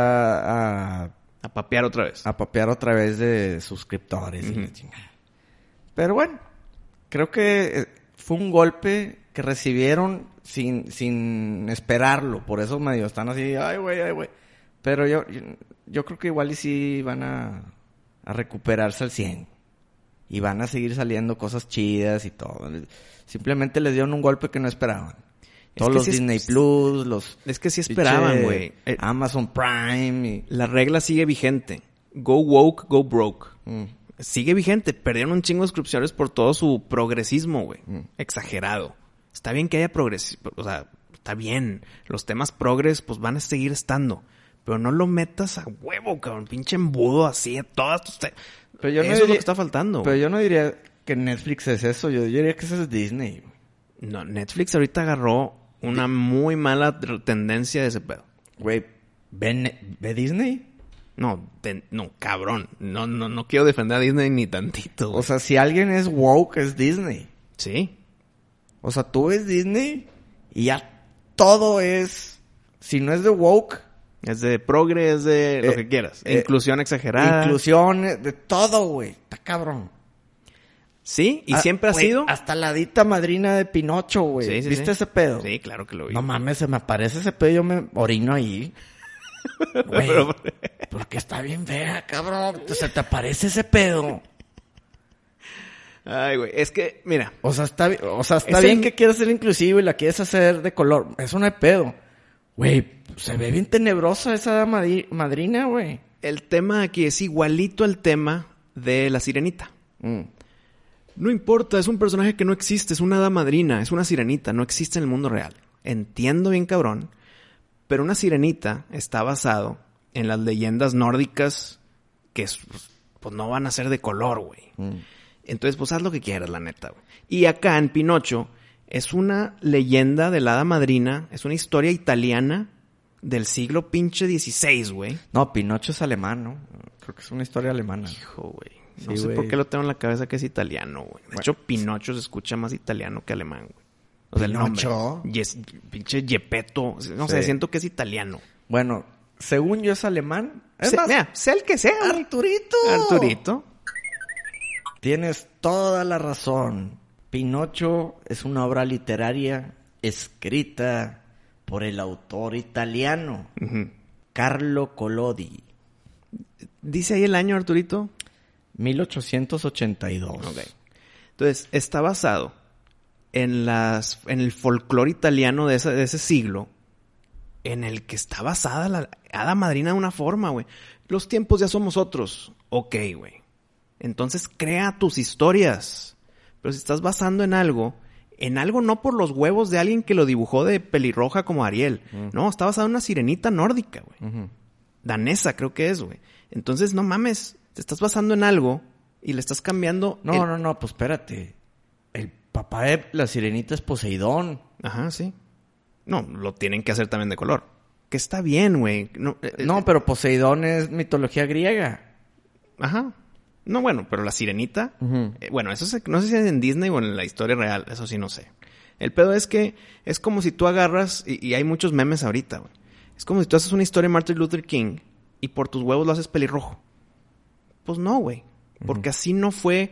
va a, A papear otra vez. a papear otra vez de suscriptores y Ujú. la chingada. Pero bueno, creo que eh, fue un golpe que recibieron sin, sin esperarlo. Por eso medio están así, ay güey, ay güey. Pero yo, yo, yo creo que igual y sí van a, a recuperarse al cien. Y van a seguir saliendo cosas chidas y todo. Simplemente les dieron un golpe que no esperaban. Todos que los sí es- Disney Plus, los... Es que sí esperaban, pinche güey. Eh, Amazon Prime y... La regla sigue vigente. Go woke, go broke. Mm. Sigue vigente. Perdieron un chingo de suscripciones por todo su progresismo, güey. Mm. Exagerado. Está bien que haya progresismo. O sea, está bien. Los temas progres, pues van a seguir estando. Pero no lo metas a huevo, cabrón. Pinche embudo así. Todas tus... te- Pero yo no Eso es lo diría- que está faltando. Pero güey. yo no diría que Netflix es eso. Yo diría que eso es Disney. No, Netflix ahorita agarró una muy mala t- tendencia de ese pedo. Güey, ¿ve, Ne- ¿ve Disney? No, te- no, cabrón. No, no, no quiero defender a Disney ni tantito. güey. O sea, si alguien es woke, es Disney. Sí. O sea, tú ves Disney y ya todo es... Si no es de woke, Es de progre, es de lo Eh, que quieras. eh, Inclusión exagerada. inclusión, eh, de todo, güey. Está cabrón. Sí, y Ah, siempre ha güey, sido. Hasta la dita madrina de Pinocho, güey. Sí, sí, ¿Viste sí. ese pedo? Sí, claro que lo vi. No mames, se me aparece ese pedo y yo me orino ahí. Güey, porque está bien fea, cabrón. Se te aparece ese pedo. Ay, güey. Es que, mira. O sea, está, bi- o sea, está Es bien el- que quieras ser inclusivo y la quieres hacer de color. Eso no hay pedo. Güey, se ve bien tenebrosa esa madri- madrina, güey. El tema aquí es igualito al tema de la sirenita. Mm. No importa, es un personaje que no existe, es una hada madrina, es una sirenita, no existe en el mundo real. Entiendo bien, cabrón. Pero una sirenita está basado en las leyendas nórdicas que es- pues, pues no van a ser de color, güey. Mm. Entonces, pues haz lo que quieras, la neta, güey. Y acá en Pinocho es una leyenda de la hada madrina, es una historia italiana del siglo pinche dieciséis, güey. No, Pinocho es alemán, ¿no? Creo que es una historia alemana. Hijo, güey. No Sí, sé güey. por qué lo tengo en la cabeza que es italiano, güey. De Bueno. hecho, Pinocho se escucha más italiano que alemán, güey. O sea, el nombre. ¿Pinocho? Yes, pinche Gepetto. No sé, Sí. siento que es italiano. Bueno, según yo es alemán. Es Se- más, mira, sea el que sea, güey. Arturito. Arturito. Tienes toda la razón. Pinocho es una obra literaria escrita por el autor italiano Ujú. Carlo Collodi, Dice ahí el año, Arturito. mil ochocientos ochenta y dos. Ok. Entonces, está basado en las en el folclore italiano de ese, de ese siglo, en el que está basada la hada madrina de una forma, güey. Los tiempos ya somos otros. Ok, güey. Entonces, crea tus historias. Pero si estás basando en algo, en algo no por los huevos de alguien que lo dibujó de pelirroja como Ariel. No, está basado en una sirenita nórdica, güey. Ujú. Danesa, creo que es, güey. Entonces, no mames. Te estás basando en algo y le estás cambiando... No, el- no, no, pues espérate. El papá de la sirenita es Poseidón. Ajá, sí. No, lo tienen que hacer también de color. Que está bien, güey. No, eh, No, eh, pero Poseidón es mitología griega. Ajá. No, bueno, pero la sirenita... Ujú. eh, bueno, eso se- no sé si es en Disney o en la historia real. Eso sí no sé. El pedo es que es como si tú agarras... Y, y hay muchos memes ahorita, güey. Es como si tú haces una historia de Martin Luther King y por tus huevos lo haces pelirrojo. Pues no, güey. Porque así no fue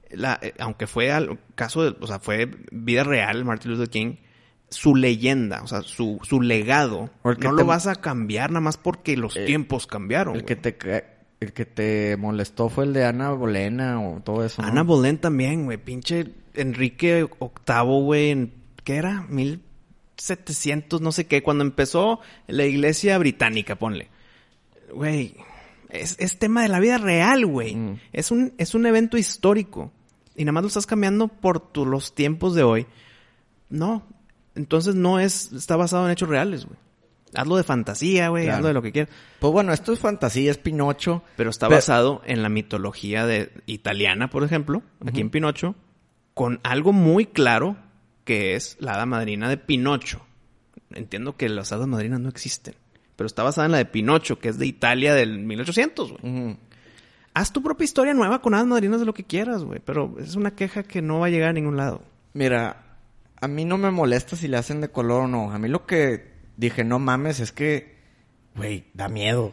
la, eh, aunque fue al caso de, o sea, fue vida real, Martin Luther King, su leyenda, o sea, su, su legado, no te, lo vas a cambiar nada más porque los eh, tiempos cambiaron. El güey. que te el que te molestó fue el de Ana Bolena o todo eso, ¿no? Ana Bolén también, güey. Pinche Enrique octavo, güey. En, ¿qué era? mil setecientos, no sé qué. Cuando empezó la iglesia británica, ponle. Güey, es, es tema de la vida real, güey. Mm. Es un, es un evento histórico. Y nada más lo estás cambiando por tu, los tiempos de hoy. No. Entonces no es... Está basado en hechos reales, güey. Hazlo de fantasía, güey. Claro. Hazlo de lo que quieras. Pues bueno, esto es fantasía, es Pinocho. Pero está pero... basado en la mitología de italiana, por ejemplo. Aquí uh-huh. en Pinocho. Con algo muy claro que es la hada madrina de Pinocho. Entiendo que las hadas madrinas no existen. Pero está basada en la de Pinocho, que es de Italia del mil ochocientos, güey. Uh-huh. Haz tu propia historia nueva con hadas madrinas de lo que quieras, güey. Pero es una queja que no va a llegar a ningún lado. Mira... A mí no me molesta si le hacen de color o no. A mí lo que dije, no mames, es que... Güey, da miedo.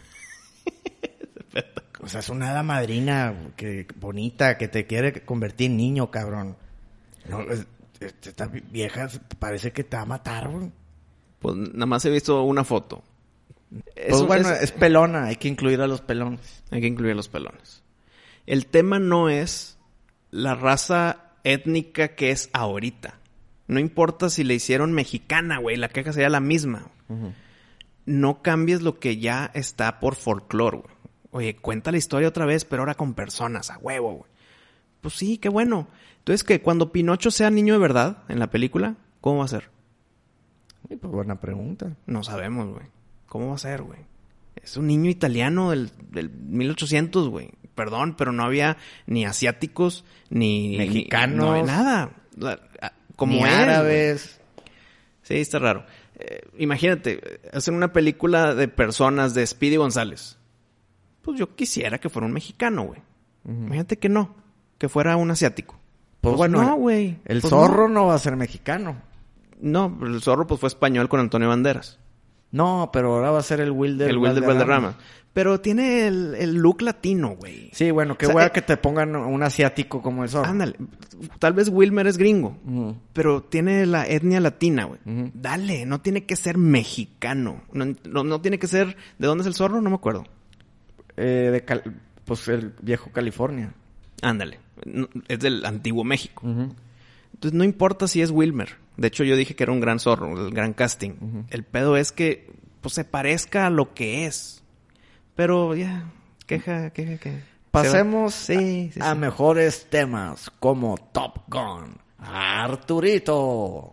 O sea, es una hada madrina que, bonita, que te quiere convertir en niño, cabrón. No, es, esta vieja parece que te va a matar, güey. Pues nada más he visto una foto. Pues es, bueno, es... es pelona. Hay que incluir a los pelones. Hay que incluir a los pelones. El tema no es la raza étnica que es ahorita. No importa si le hicieron mexicana, güey. La queja sería la misma. Uh-huh. No cambies lo que ya está por folclore, güey. Oye, cuenta la historia otra vez, pero ahora con personas, a huevo, güey. Pues sí, qué bueno. Entonces, que cuando Pinocho sea niño de verdad en la película, ¿cómo va a ser? Sí, pues buena pregunta. No sabemos, güey. ¿Cómo va a ser, güey? Es un niño italiano del, del mil ochocientos, güey. Perdón, pero no había ni asiáticos, ni... mexicanos. Ni, no había nada. Como ni él, árabes. Güey. Sí, está raro. Eh, imagínate, hacen una película de personas de Speedy González. Pues yo quisiera que fuera un mexicano, güey. Uh-huh. Imagínate que no. Que fuera un asiático. Pues, pues bueno, no, güey. El pues zorro no. no va a ser mexicano. No, el zorro pues fue español con Antonio Banderas. No, pero ahora va a ser el Wilder El Wilder Valderrama. Pero tiene el, el look latino, güey. Sí, bueno, qué o sea, hueá eh, que te pongan un asiático como el zorro. Ándale. Tal vez Wilmer es gringo. Uh-huh. Pero tiene la etnia latina, güey. Uh-huh. Dale, no tiene que ser mexicano. No, no, no tiene que ser... ¿De dónde es el zorro? No me acuerdo. Eh, de Cal... Pues el viejo California. Ándale. No, es del antiguo México. Uh-huh. Entonces no importa si es Wilmer. De hecho, yo dije que era un gran zorro, el gran casting. Uh-huh. El pedo es que pues se parezca a lo que es. Pero ya, queja, queja, queja. Pasemos sí, sí, a sí. mejores temas como Top Gun. Arturito.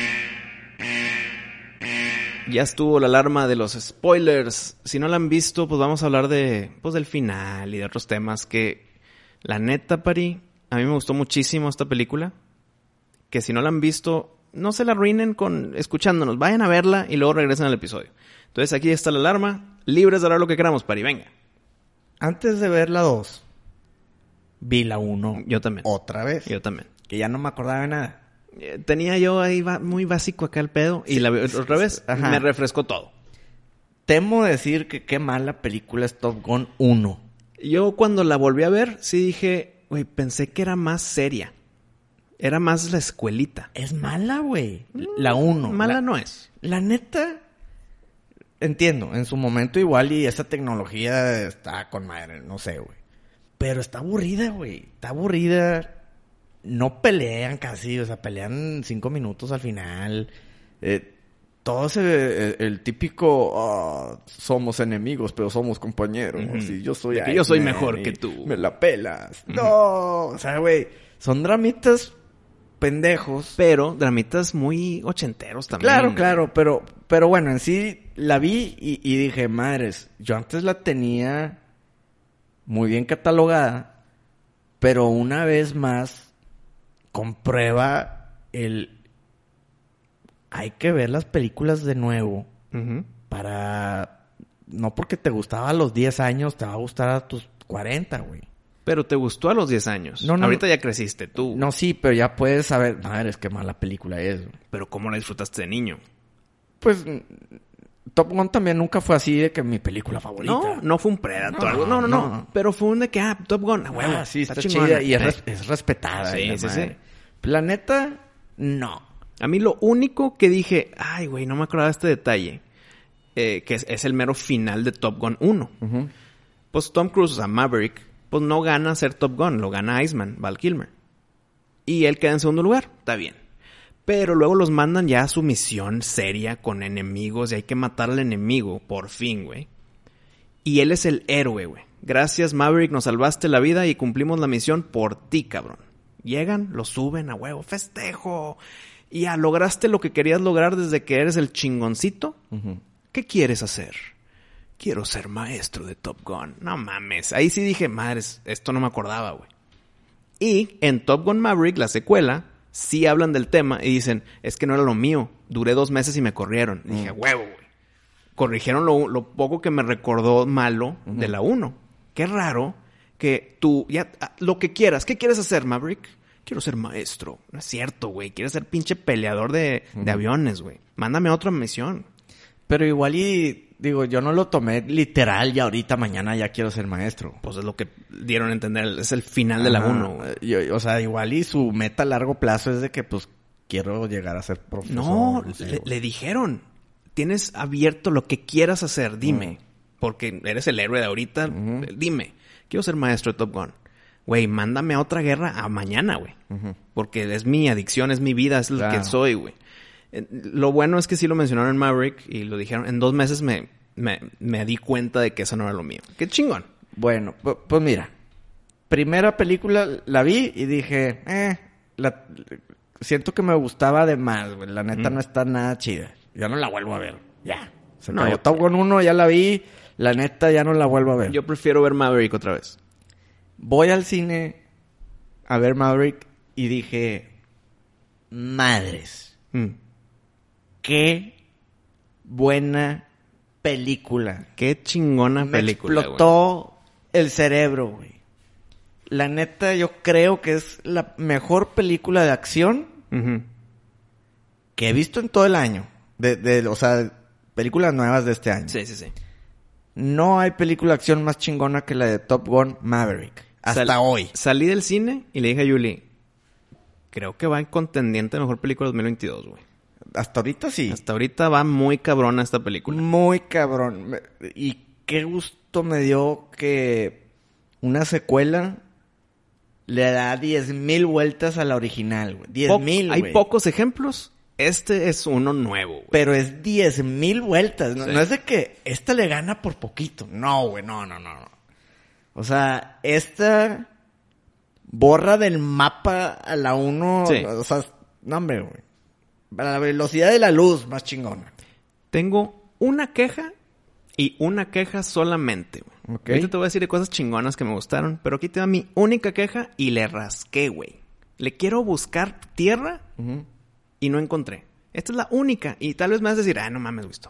Ya estuvo la alarma de los spoilers. Si no la han visto, pues vamos a hablar de pues del final y de otros temas que... La neta, Pari, a mí me gustó muchísimo esta película. Que si no la han visto, no se la arruinen con escuchándonos. Vayan a verla y luego regresen al episodio. Entonces aquí está la alarma. Libres de hablar lo que queramos, Pari. Venga. Antes de ver la dos, vi la uno. Yo también. Otra vez. Yo también. Que ya no me acordaba de nada. Eh, tenía yo ahí va, muy básico acá el pedo. Sí, y la otra vez ajá. me refrescó todo. Temo decir que qué mala película es Top Gun uno. Yo cuando la volví a ver, sí dije... Güey, pensé que era más seria. Era más la escuelita. Es mala, güey. La uno. Mala la, no es. La neta... Entiendo, en su momento igual y esa tecnología está con madre, no sé, güey. Pero está aburrida, güey. Está aburrida. No pelean casi, o sea, pelean cinco minutos al final. Eh, todo ese, el, el típico, oh, somos enemigos, pero somos compañeros. Uh-huh. Si yo soy que yo soy mejor que tú. Me la pelas. Uh-huh. No, o sea, güey, son dramitas pendejos. Pero dramitas muy ochenteros también. Claro, güey. claro, pero, pero bueno, en sí la vi y, y dije, madres, yo antes la tenía muy bien catalogada, pero una vez más comprueba el... Hay que ver las películas de nuevo uh-huh. para... No porque te gustaba a los diez años, te va a gustar a tus cuarenta, güey. Pero te gustó a los diez años. No, no, ahorita ya creciste tú. No, sí, pero ya puedes saber... Madre, es que mala película es, güey. Pero ¿cómo la disfrutaste de niño? Pues... Top Gun también nunca fue así de que mi película favorita. No, no fue un Predator. No, No, no, no. no. Pero fue un de que, ah, Top Gun, a huevo. Ah, sí, está, chingona. chida y es, Eh. res- es respetada. Sí, y la sí, madre. sí. La neta, no. A mí lo único que dije, ay, güey, no me acordaba de este detalle, eh, que es, es el mero final de Top Gun uno. Ujú. Pues Tom Cruise, o sea, Maverick, pues no gana ser Top Gun, lo gana Iceman, Val Kilmer. Y él queda en segundo lugar, está bien. Pero luego los mandan ya a su misión seria con enemigos y hay que matar al enemigo, por fin, güey. Y él es el héroe, güey. Gracias, Maverick, nos salvaste la vida y cumplimos la misión por ti, cabrón. Llegan, lo suben a huevo, festejo. Y ya lograste lo que querías lograr desde que eres el chingoncito. Ujú. ¿Qué quieres hacer? Quiero ser maestro de Top Gun. No mames. Ahí sí dije, madres, esto no me acordaba, güey. Y en Top Gun Maverick, la secuela, sí hablan del tema y dicen, es que no era lo mío. Duré dos meses y me corrieron. Y dije, huevo, güey. Corrigieron lo, lo poco que me recordó malo uh-huh. de la uno. Qué raro que tú, ya, lo que quieras. ¿Qué quieres hacer, Maverick? Quiero ser maestro. No es cierto, güey. Quieres ser pinche peleador de, uh-huh. de aviones, güey. Mándame a otra misión. Pero igual y, digo, yo no lo tomé literal y ahorita mañana ya quiero ser maestro. Pues es lo que dieron a entender. Es el final de la uno. Yo, o sea, igual y su meta a largo plazo es de que, pues, quiero llegar a ser profesor. No, no sé, le, le dijeron. Tienes abierto lo que quieras hacer. Dime. Uh-huh. Porque eres el héroe de ahorita. Uh-huh. Dime. Quiero ser maestro de Top Gun. Güey, mándame a otra guerra a mañana, güey. Uh-huh. Porque es mi adicción, es mi vida, es claro. lo que soy, güey. Lo bueno es que sí lo mencionaron en Maverick y lo dijeron. En dos meses me, me, me di cuenta de que eso no era lo mío. ¡Qué chingón! Bueno, pues, pues mira. Primera película la vi y dije, eh, la, siento que me gustaba de más, güey. La neta mm. no está nada chida. Ya no la vuelvo a ver. Ya. Se no, acabó. Top Gun uno ya la vi. La neta ya no la vuelvo a ver. Yo prefiero ver Maverick otra vez. Voy al cine a ver Maverick y dije, madres. Mm. Qué buena película. Qué chingona Me película, explotó güey. el cerebro, güey. La neta, yo creo que es la mejor película de acción uh-huh. que he visto en todo el año. De, de, o sea, películas nuevas de este año. Sí, sí, sí. No hay película de acción más chingona que la de Top Gun Maverick. Hasta Sal- hoy. Salí del cine y le dije a Yuli, creo que va en contendiente de mejor película dos mil veintidós, güey. Hasta ahorita sí. Hasta ahorita va muy cabrona esta película. Muy cabrón. Y qué gusto me dio que una secuela le da diez mil vueltas a la original, güey. diez mil, Hay güey. pocos ejemplos. Este es uno nuevo, güey. Pero es diez mil vueltas. No, sí. no es de que esta le gana por poquito. No, güey. No, no, no. O sea, esta borra del mapa a la uno. Sí. O sea, no, hombre, güey. A la velocidad de la luz, más chingona. Tengo una queja y una queja solamente, güey. Okay. Ahorita te voy a decir de cosas chingonas que me gustaron, pero aquí te va mi única queja y le rasqué, güey. Le quiero buscar tierra uh-huh. y no encontré. Esta es la única y tal vez me vas a decir, ah, no mames, gustó.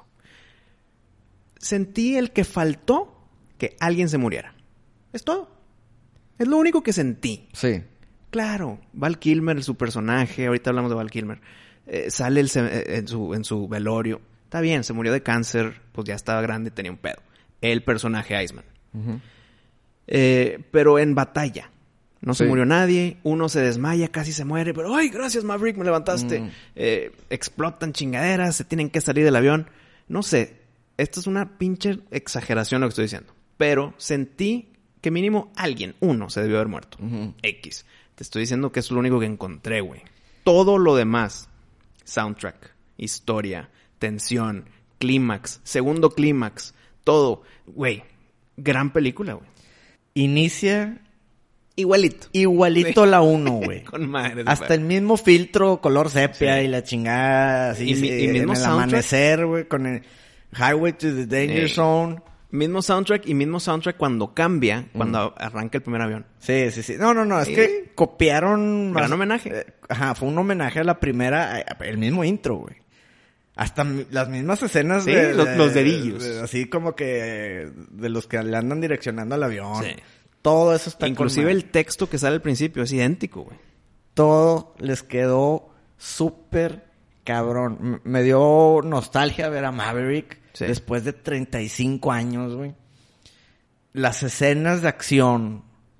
Sentí el que faltó que alguien se muriera. Es todo. Es lo único que sentí. Sí. Claro, Val Kilmer, su personaje, ahorita hablamos de Val Kilmer. Eh, sale el, eh, en, su, en su velorio. Está bien, se murió de cáncer, pues ya estaba grande, tenía un pedo. El personaje Iceman. Uh-huh. Eh, pero en batalla. No sí. se murió nadie. Uno se desmaya, casi se muere. Pero, ¡ay, gracias, Maverick! Me levantaste. Uh-huh. Eh, explotan chingaderas, se tienen que salir del avión. No sé. Esto es una pinche exageración lo que estoy diciendo. Pero sentí que mínimo alguien, uno, se debió haber muerto. Uh-huh. X. Te estoy diciendo que eso es lo único que encontré, güey. Todo lo demás... Soundtrack, historia, tensión, clímax, segundo clímax, todo. Güey, gran película, güey. Inicia... Igualito. Igualito sí. la uno, güey. Con madre. Hasta madre. El mismo filtro, color sepia sí. y la chingada. Así, y, y mismo en el soundtrack. Amanecer, güey, con el Highway to the Danger sí. Zone. Mismo soundtrack y mismo soundtrack cuando cambia, mm. cuando arranca el primer avión. Sí, sí, sí. No, no, no. Es sí. que copiaron... Gran más, homenaje. Eh, ajá, fue un homenaje a la primera... El mismo intro, güey. Hasta las mismas escenas sí, de... los, los dedillos. De, así como que... De los que le andan direccionando al avión. Sí. Todo eso está... Inclusive el texto que sale al principio es idéntico, güey. Todo les quedó súper cabrón. M- me dio nostalgia ver a Maverick... Sí. Después de treinta y cinco años, güey. Las escenas de acción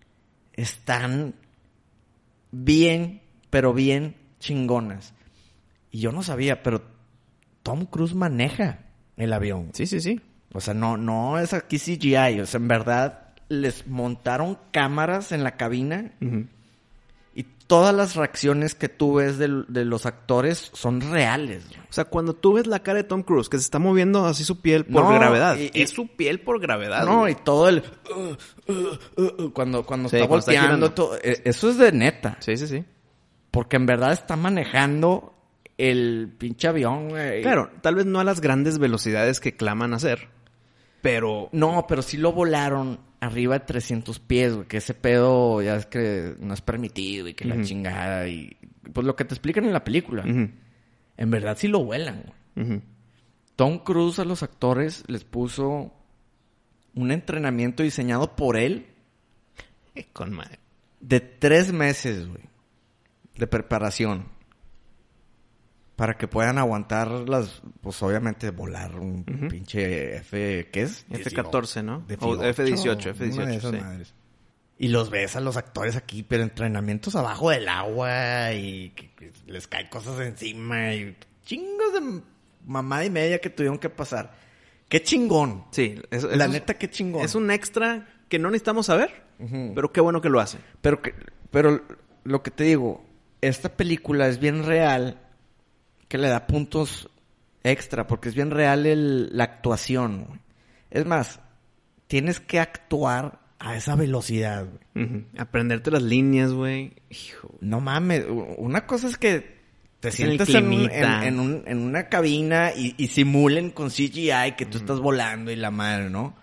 están bien, pero bien chingonas. Y yo no sabía, pero Tom Cruise maneja el avión. Sí, sí, sí. O sea, no, no es aquí C G I. O sea, en verdad les montaron cámaras en la cabina. Uh-huh. Y todas las reacciones que tú ves de, de los actores son reales. O sea, cuando tú ves la cara de Tom Cruise, que se está moviendo así su piel por No, gravedad. y- y- es su piel por gravedad. No, güey. y todo el... uh, uh, uh, uh, cuando cuando Sí, está cuando está volteando, girando. todo, eh, eso es de neta. Sí, sí, sí. Porque en verdad está manejando el pinche avión, güey. Claro, tal vez no a las grandes velocidades que claman hacer, pero... No, pero sí lo volaron arriba de trescientos pies, güey. Que ese pedo ya es que no es permitido y que la Ujú. chingada y... Pues lo que te explican en la película. Uh-huh. En verdad sí lo vuelan, güey. Uh-huh. Tom Cruise a los actores les puso un entrenamiento diseñado por él Con madre. de tres meses, güey, de preparación. Para que puedan aguantar las... Pues obviamente volar un Ujú. pinche F... ¿Qué es? F catorce, ¿no? De O F dieciocho, F una de dieciocho, esas sí. madres. Y los ves a los actores aquí, pero entrenamientos abajo del agua y que, que les caen cosas encima y chingos de mamada y media que tuvieron que pasar. ¡Qué chingón! Sí, eso, La eso neta, qué chingón. es un extra que no necesitamos saber, Ujú. pero qué bueno que lo hacen. Pero, que, pero lo que te digo, esta película es bien real, que le da puntos extra, porque es bien real el, la actuación, güey. Es más, tienes que actuar a esa velocidad, güey. Ujú. Aprenderte las líneas, güey. Hijo. No mames, una cosa es que te En el sientes en, un- en, climita. en un- en una cabina y, y simulen con C G I que tú estás volando y la madre, ¿no?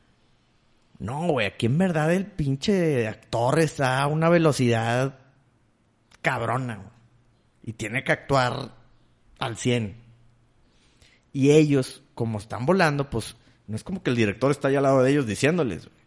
No, güey, aquí en verdad el pinche actor está a una velocidad cabrona, güey. Y tiene que actuar al cien. Y ellos, como están volando, pues no es como que el director está allá al lado de ellos diciéndoles, güey.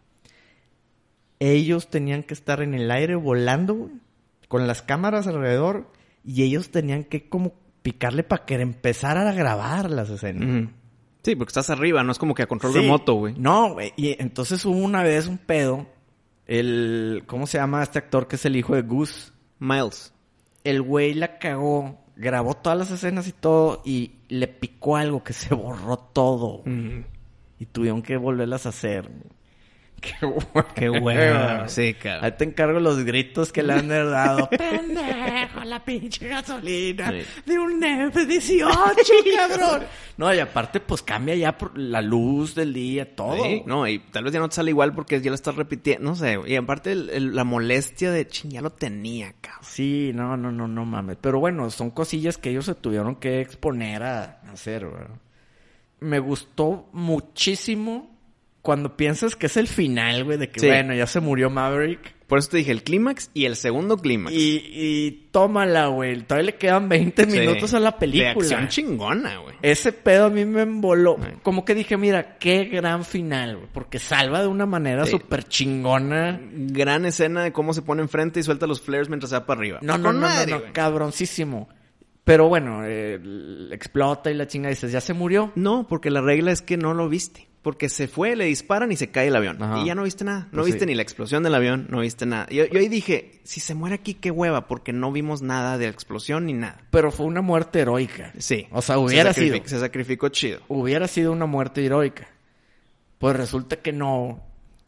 Ellos tenían que estar en el aire volando, güey, con las cámaras alrededor, y ellos tenían que como picarle para que empezaran a grabar las escenas. Ujú. Sí, porque estás arriba, no es como que a control Sí. remoto, güey. No, güey. Y entonces hubo una vez un pedo. El... ¿Cómo se llama este actor que es el hijo de Goose? Miles. El güey la cagó. Grabó todas las escenas y todo. Y le picó algo que se borró todo. Ujú. Y tuvieron que volverlas a hacer. Qué hueva. Qué hueva. Sí, cabrón. Ahí te encargo los gritos que le han dado. ¡Pendejo! La pinche gasolina Sí. de un F dieciocho, cabrón. No, y aparte, pues cambia ya por la luz del día, todo. Sí, no, y tal vez ya no te sale igual porque ya lo estás repitiendo, no sé. Y aparte el- el- la molestia de, ching, ya lo tenía, cabrón. Sí, no, no, no, no mames. Pero bueno, son cosillas que ellos se tuvieron que exponer a hacer, ¿verdad? Me gustó muchísimo cuando piensas que es el final, güey, de que, Sí. bueno, ya se murió Maverick. Por eso te dije el clímax y el segundo clímax. Y, y tómala, güey. Todavía le quedan veinte Sí. minutos a la De película. acción chingona, güey. Ese pedo a mí me emboló. Sí. Como que dije, mira, qué gran final, güey. Porque salva de una manera Sí. súper chingona. Gran escena de cómo se pone enfrente y suelta los flares mientras se va para arriba. No, no, Con no, madre, no, no, güey. cabroncísimo. Pero bueno, eh, explota y la chinga dices, ¿ya se murió? No, porque la regla es que no lo viste. Porque se fue, le disparan y se cae el avión. Ajá. Y ya no viste nada. No Pues viste sí. ni la explosión del avión, no viste nada. Yo, yo ahí dije, si se muere aquí, qué hueva, porque no vimos nada de la explosión ni nada. Pero fue una muerte heroica. Sí. O sea, hubiera se sacrific- sido. Se sacrificó chido. Hubiera sido una muerte heroica. Pues resulta que no.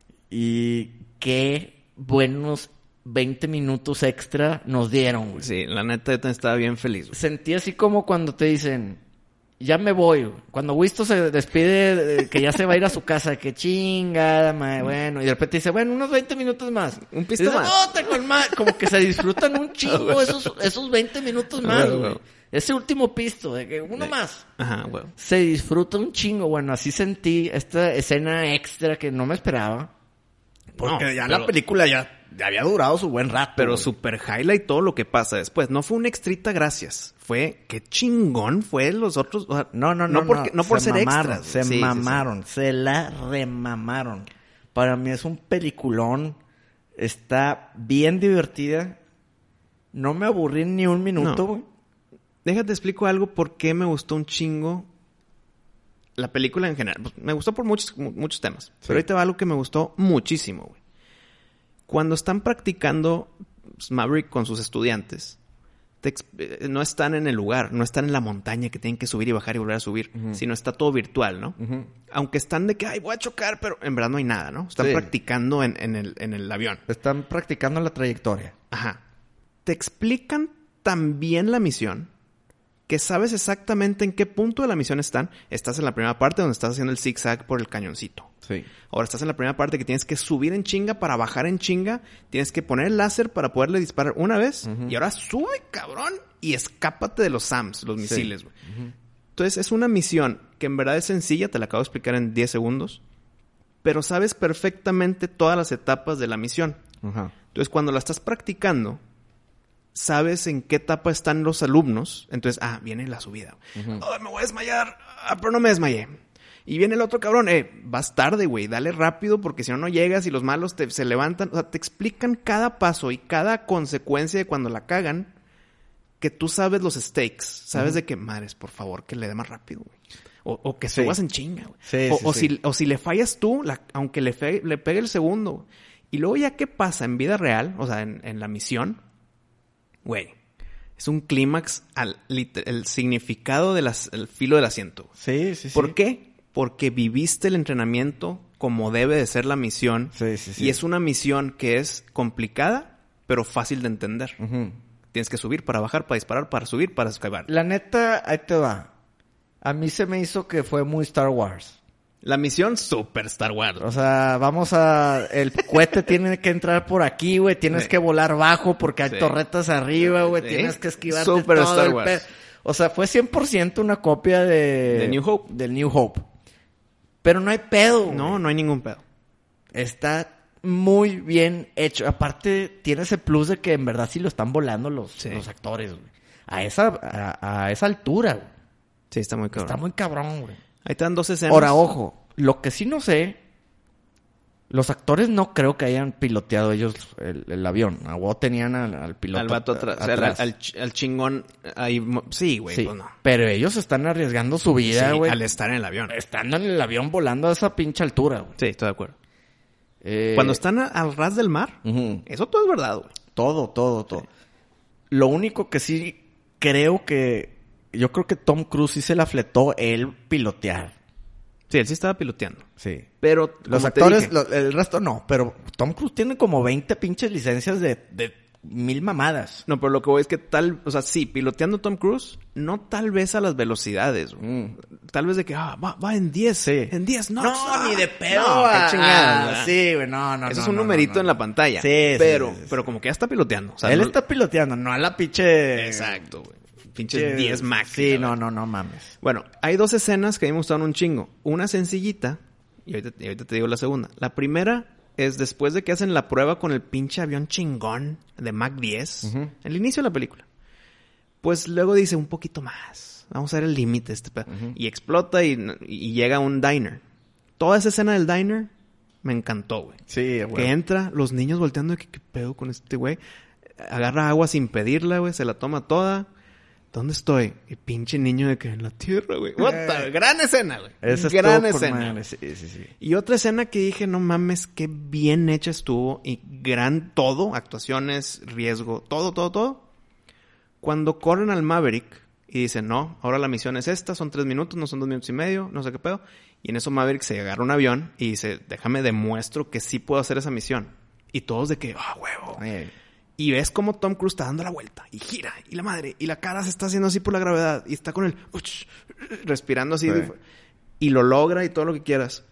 Y qué buenos veinte minutos extra nos dieron, güey. Sí, la neta yo también estaba bien feliz. güey. Sentí así como cuando te dicen, ya me voy, güey. Cuando Wisto se despide de que ya se va a ir a su casa, que chingada, madre, bueno. Y de repente dice, bueno, unos veinte minutos más. Un pisto Y dice, más. "No, te colma-". Como que se disfrutan un chingo esos, esos veinte minutos más, Güey, güey. güey. Ese último pisto, de que uno Sí. más. Ajá, güey. Se disfruta un chingo. Bueno, así sentí esta escena extra que no me esperaba. Porque No, ya pero- la película ya, ya había durado su buen rato. Pero güey. super highlight todo lo que pasa después. No fue un extrita gracias. Fue, qué chingón fue los otros. O sea, No, no, no. No, porque, no, por se ser mamaron, extras. Se Sí, sí, sí. mamaron. Se la remamaron. Para mí es un peliculón. Está bien divertida. No me aburrí ni un minuto, No. güey. Déjate explico algo por qué me gustó un chingo la película en general, pues, me gustó por muchos, muchos temas. Sí. Pero ahorita va algo que me gustó muchísimo, güey. Cuando están practicando Maverick con sus estudiantes, te, no están en el lugar, no están en la montaña que tienen que subir y bajar y volver a subir, uh-huh. sino está todo virtual, ¿no? Uh-huh. Aunque están de que, ay, voy a chocar, pero en verdad no hay nada, ¿no? Están sí. practicando en, en, el, en el avión. Están practicando la trayectoria. Ajá. Te explican tan bien la misión que sabes exactamente en qué punto de la misión están. Estás en la primera parte donde estás haciendo el zigzag por el cañoncito. Sí. Ahora estás en la primera parte que tienes que subir en chinga para bajar en chinga. Tienes que poner el láser para poderle disparar una vez. Uh-huh. Y ahora sube, cabrón, y escápate de los S A Ms, los misiles, güey. Sí. Uh-huh. Entonces es una misión que en verdad es sencilla. Te la acabo de explicar en diez segundos. Pero sabes perfectamente todas las etapas de la misión. Uh-huh. Entonces cuando la estás practicando, sabes en qué etapa están los alumnos. Entonces, ah, viene la subida. Uh-huh. Oh, me voy a desmayar. Ah, pero no me desmayé. Y viene el otro cabrón. Eh, vas tarde, güey. Dale rápido porque si no, no llegas y los malos te, se levantan. O sea, te explican cada paso y cada consecuencia de cuando la cagan, que tú sabes los stakes. Sabes uh-huh. de que, madres, por favor, que le dé más rápido, güey. O, o que subas sí. en chinga, güey. Sí, o, sí, o, sí. Si, o si le fallas tú, la, aunque le, fe, le pegue el segundo, güey. Y luego ya qué pasa en vida real, o sea, en, en la misión... Güey, es un clímax al el significado del el filo del asiento. Sí, sí, sí. ¿Por qué? Porque viviste el entrenamiento como debe de ser la misión. Sí, sí, sí. Y es una misión que es complicada, pero fácil de entender. Uh-huh. Tienes que subir para bajar, para disparar, para subir, para escalar. La neta, ahí te va. A mí se me hizo que fue muy Star Wars. La misión super Star Wars. O sea, vamos a... El cohete tiene que entrar por aquí, güey. Tienes sí. que volar bajo porque hay sí. torretas arriba, güey. Sí. Tienes que esquivarte super todo Star el Wars. pe... O sea, fue cien por ciento una copia de... De New Hope. Del New Hope. Pero no hay pedo, güey. No, no hay ningún pedo. Está muy bien hecho. Aparte, tiene ese plus de que en verdad sí lo están volando los, sí. los actores, güey. A esa, a, a esa altura, güey. Sí, está muy cabrón. Está muy cabrón, güey. Ahí te dan dos escenas. Ahora, ojo. Lo que sí no sé... Los actores no creo que hayan piloteado ellos el, el avión. A huevo tenían al, al piloto al vato atrás. atrás. O sea, al, al, al chingón ahí... Sí, güey. Sí, pues no. Pero ellos están arriesgando su vida, güey. Sí, al estar en el avión. Estando en el avión volando a esa pinche altura, güey. Sí, estoy de acuerdo. Eh... Cuando están a, al ras del mar, uh-huh. eso todo es verdad, güey. Todo, todo, todo. Sí. Lo único que sí creo que... Yo creo que Tom Cruise sí se la fletó él pilotear. Sí, él sí estaba piloteando. Sí. Pero los actores, lo, el resto no. Pero Tom Cruise tiene como veinte pinches licencias de, de mil mamadas. No, pero lo que voy es que tal... O sea, sí, piloteando Tom Cruise, no tal vez a las velocidades. Mm. Tal vez de que, ah, va, va en diez. Sí. En diez, no. No, ah, ni de pedo. No, ah, qué chingada. Ah, sí, güey, no, no, Eso no, es un no, numerito no, no, en la pantalla. Sí, pero, sí, sí, sí. Pero como que ya está piloteando. O sea, él no... está piloteando, no a la pinche... Exacto, güey. Pinches diez Max. Sí, no, no, no mames. Bueno, hay dos escenas que a mí me gustaron un chingo. Una sencillita, y ahorita, y ahorita te digo la segunda. La primera es después de que hacen la prueba con el pinche avión chingón de Mach diez. Uh-huh. El inicio de la película. Pues luego dice, un poquito más. Vamos a ver el límite. Este pedo. Uh-huh. Y explota y, y llega a un diner. Toda esa escena del diner me encantó, güey. Sí, güey. Que entra, los niños volteando. ¿Qué, qué pedo con este güey? Agarra agua sin pedirla, güey. Se la toma toda. ¿Dónde estoy? Y pinche niño de que en la tierra, güey. What the... Gran escena, güey. Esa Gran estuvo escena. Por sí, sí, sí. Y otra escena que dije, no mames, qué bien hecha estuvo. Y gran todo. Actuaciones, riesgo, todo, todo, todo. Cuando corren al Maverick y dicen, no, ahora la misión es esta. Son tres minutos, no son dos minutos y medio. No sé qué pedo. Y en eso Maverick se agarra un avión y dice, déjame demuestro que sí puedo hacer esa misión. Y todos de que, ah, oh, huevo. Ay. Y ves cómo Tom Cruise está dando la vuelta. Y gira. Y la madre. Y la cara se está haciendo así por la gravedad. Y está con el... Uch, respirando así. Sí. Y lo logra y todo lo que quieras.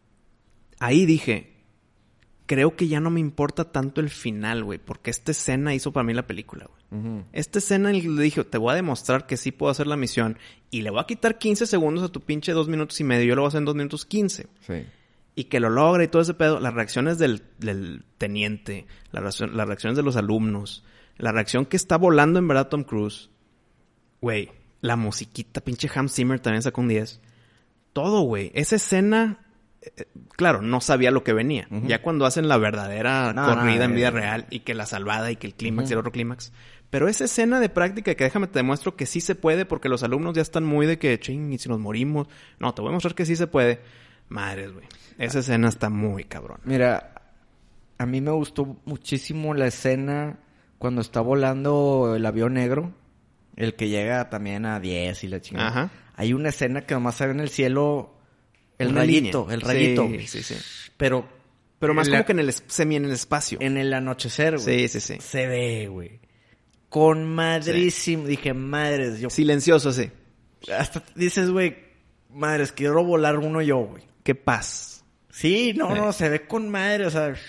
Ahí dije... Creo que ya no me importa tanto el final, güey. Porque esta escena hizo para mí la película, güey. Uh-huh. Esta escena le dije... Te voy a demostrar que sí puedo hacer la misión. Y le voy a quitar quince segundos a tu pinche dos minutos y medio. Yo lo voy a hacer en dos minutos quince. Sí. Y que lo logra y todo ese pedo. Las reacciones del, del teniente. La reacción, las reacciones de los alumnos. La reacción que está volando en verdad Tom Cruise. Güey. La musiquita. Pinche Hans Zimmer también sacó un diez. Todo, güey. Esa escena... Eh, claro, no sabía lo que venía. Uh-huh. Ya cuando hacen la verdadera no, corrida no, en vida eh, real. Y que la salvada y que el clímax uh-huh. y el otro clímax. Pero esa escena de práctica que déjame te demuestro que sí se puede porque los alumnos ya están muy de que, ching, y si nos morimos. No, te voy a mostrar que sí se puede. Madres, güey. Esa escena está muy cabrón. Mira, a mí me gustó muchísimo la escena cuando está volando el avión negro. El que llega también a diez y la chingada. Ajá. Hay una escena que nomás se ve en el cielo el Una rayito, línea. el rayito. Sí, sí, sí. Pero... Pero más en la- como que en el es- semi en el espacio. En el anochecer, güey. Sí, sí, sí. Se ve, güey. Con madrísimo. Dije, madres, yo... Silencioso, sí. Hasta dices, güey, madres, quiero volar uno yo, güey. Qué paz. Sí, no, Sí. no, se ve con madre, o sea...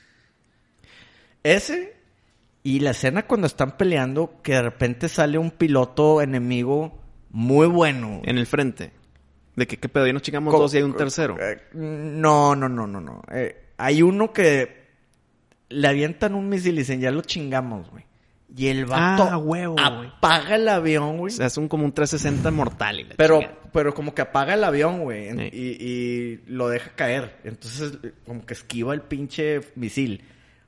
Ese... Y la escena cuando están peleando, que de repente sale un piloto enemigo muy bueno. En el frente. De que qué pedo, ya nos chingamos Co- dos y hay un tercero. Eh, no, no, no, no, no. Eh, hay uno que le avientan un misil y dicen, ya lo chingamos, güey. Y el vato Ah, huevo, güey. apaga el avión, O güey. sea, es un como un trescientos sesenta mortal. Y la Pero, chingada. pero como que apaga el avión, güey. en- Sí. Y, y lo deja caer. Entonces, como que esquiva el pinche misil.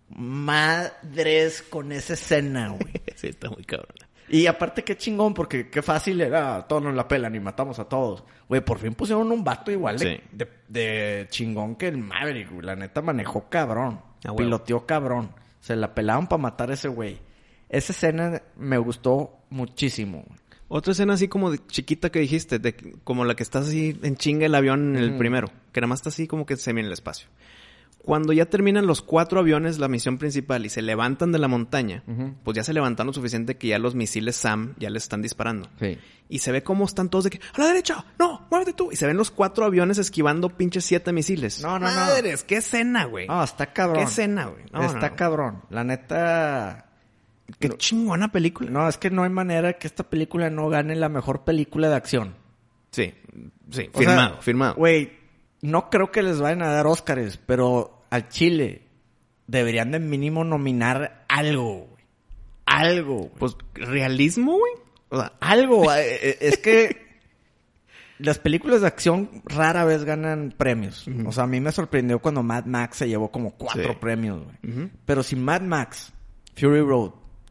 Madres con esa escena, güey. Sí, está muy cabrón. Y aparte, qué chingón, porque qué fácil era. Todos nos la pelan y matamos a todos. Güey, por fin pusieron un vato igual de, Sí. de, de chingón que el Maverick, güey. La neta manejó cabrón. Ah, huevo. Piloteó cabrón. Se la pelaban para matar a ese güey. Esa escena me gustó muchísimo, güey. Otra escena así como de chiquita que dijiste, de, que- como la que estás así en chinga el avión en el Ujú. primero, que nada más está así como que semi en el espacio. Cuando ya terminan los cuatro aviones la misión principal y se levantan de la montaña, Ujú. pues ya se levantaron lo suficiente que ya los misiles SAM ya les están disparando. Sí. Y se ve cómo están todos de que, ¡a la derecha! ¡No! ¡Muévete tú! Y se ven los cuatro aviones esquivando pinches siete misiles. No, no, no. ¡Madres! ¡Qué escena, güey! No, está cabrón. ¡Qué escena, güey! No, está no, no. cabrón. La neta... ¡Qué chingona película! No, es que no hay manera que esta película no gane la mejor película de acción. Sí, sí, O firmado, sea, firmado. Güey, no creo que les vayan a dar Óscares, pero al Chile deberían de mínimo nominar algo, güey. Algo, güey. Pues, ¿realismo, güey? O sea, Algo. eh, eh, es que las películas de acción rara vez ganan premios. Ujú. O sea, a mí me sorprendió cuando Mad Max se llevó como cuatro Sí. premios, güey. Ujú. Pero si Mad Max, Fury Road,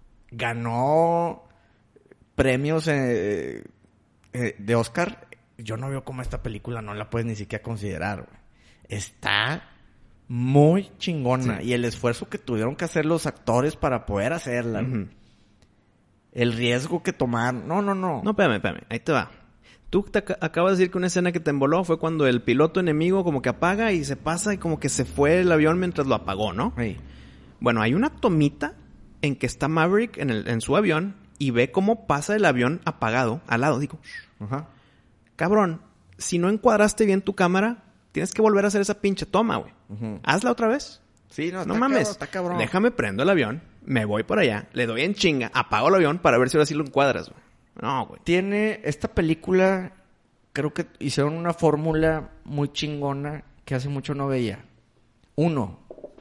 ganó premios eh, eh, de Oscar, yo no veo cómo esta película no la puedes ni siquiera considerar, güey. Está muy chingona. Sí. Y el esfuerzo que tuvieron que hacer los actores para poder hacerla. güey. Ujú. El riesgo que tomaron. No, no, no. No, espérame, espérame. Ahí te va. Tú te ac- acabas de decir que una escena que te emboló fue cuando el piloto enemigo como que apaga y se pasa y como que se fue el avión mientras lo apagó, ¿no? Sí. Bueno, hay una tomita en que está Maverick en, el, en su avión y ve cómo pasa el avión apagado al lado. Digo, Ajá. cabrón, si no encuadraste bien tu cámara, tienes que volver a hacer esa pinche toma, güey. Ujú. Hazla otra vez. Sí, no, No está mames. cabrón, está cabrón. Déjame prendo el avión, me voy por allá, le doy en chinga, apago el avión para ver si ahora sí lo encuadras, güey. No, güey. Tiene esta película, creo que hicieron una fórmula muy chingona que hace mucho no veía. Uno,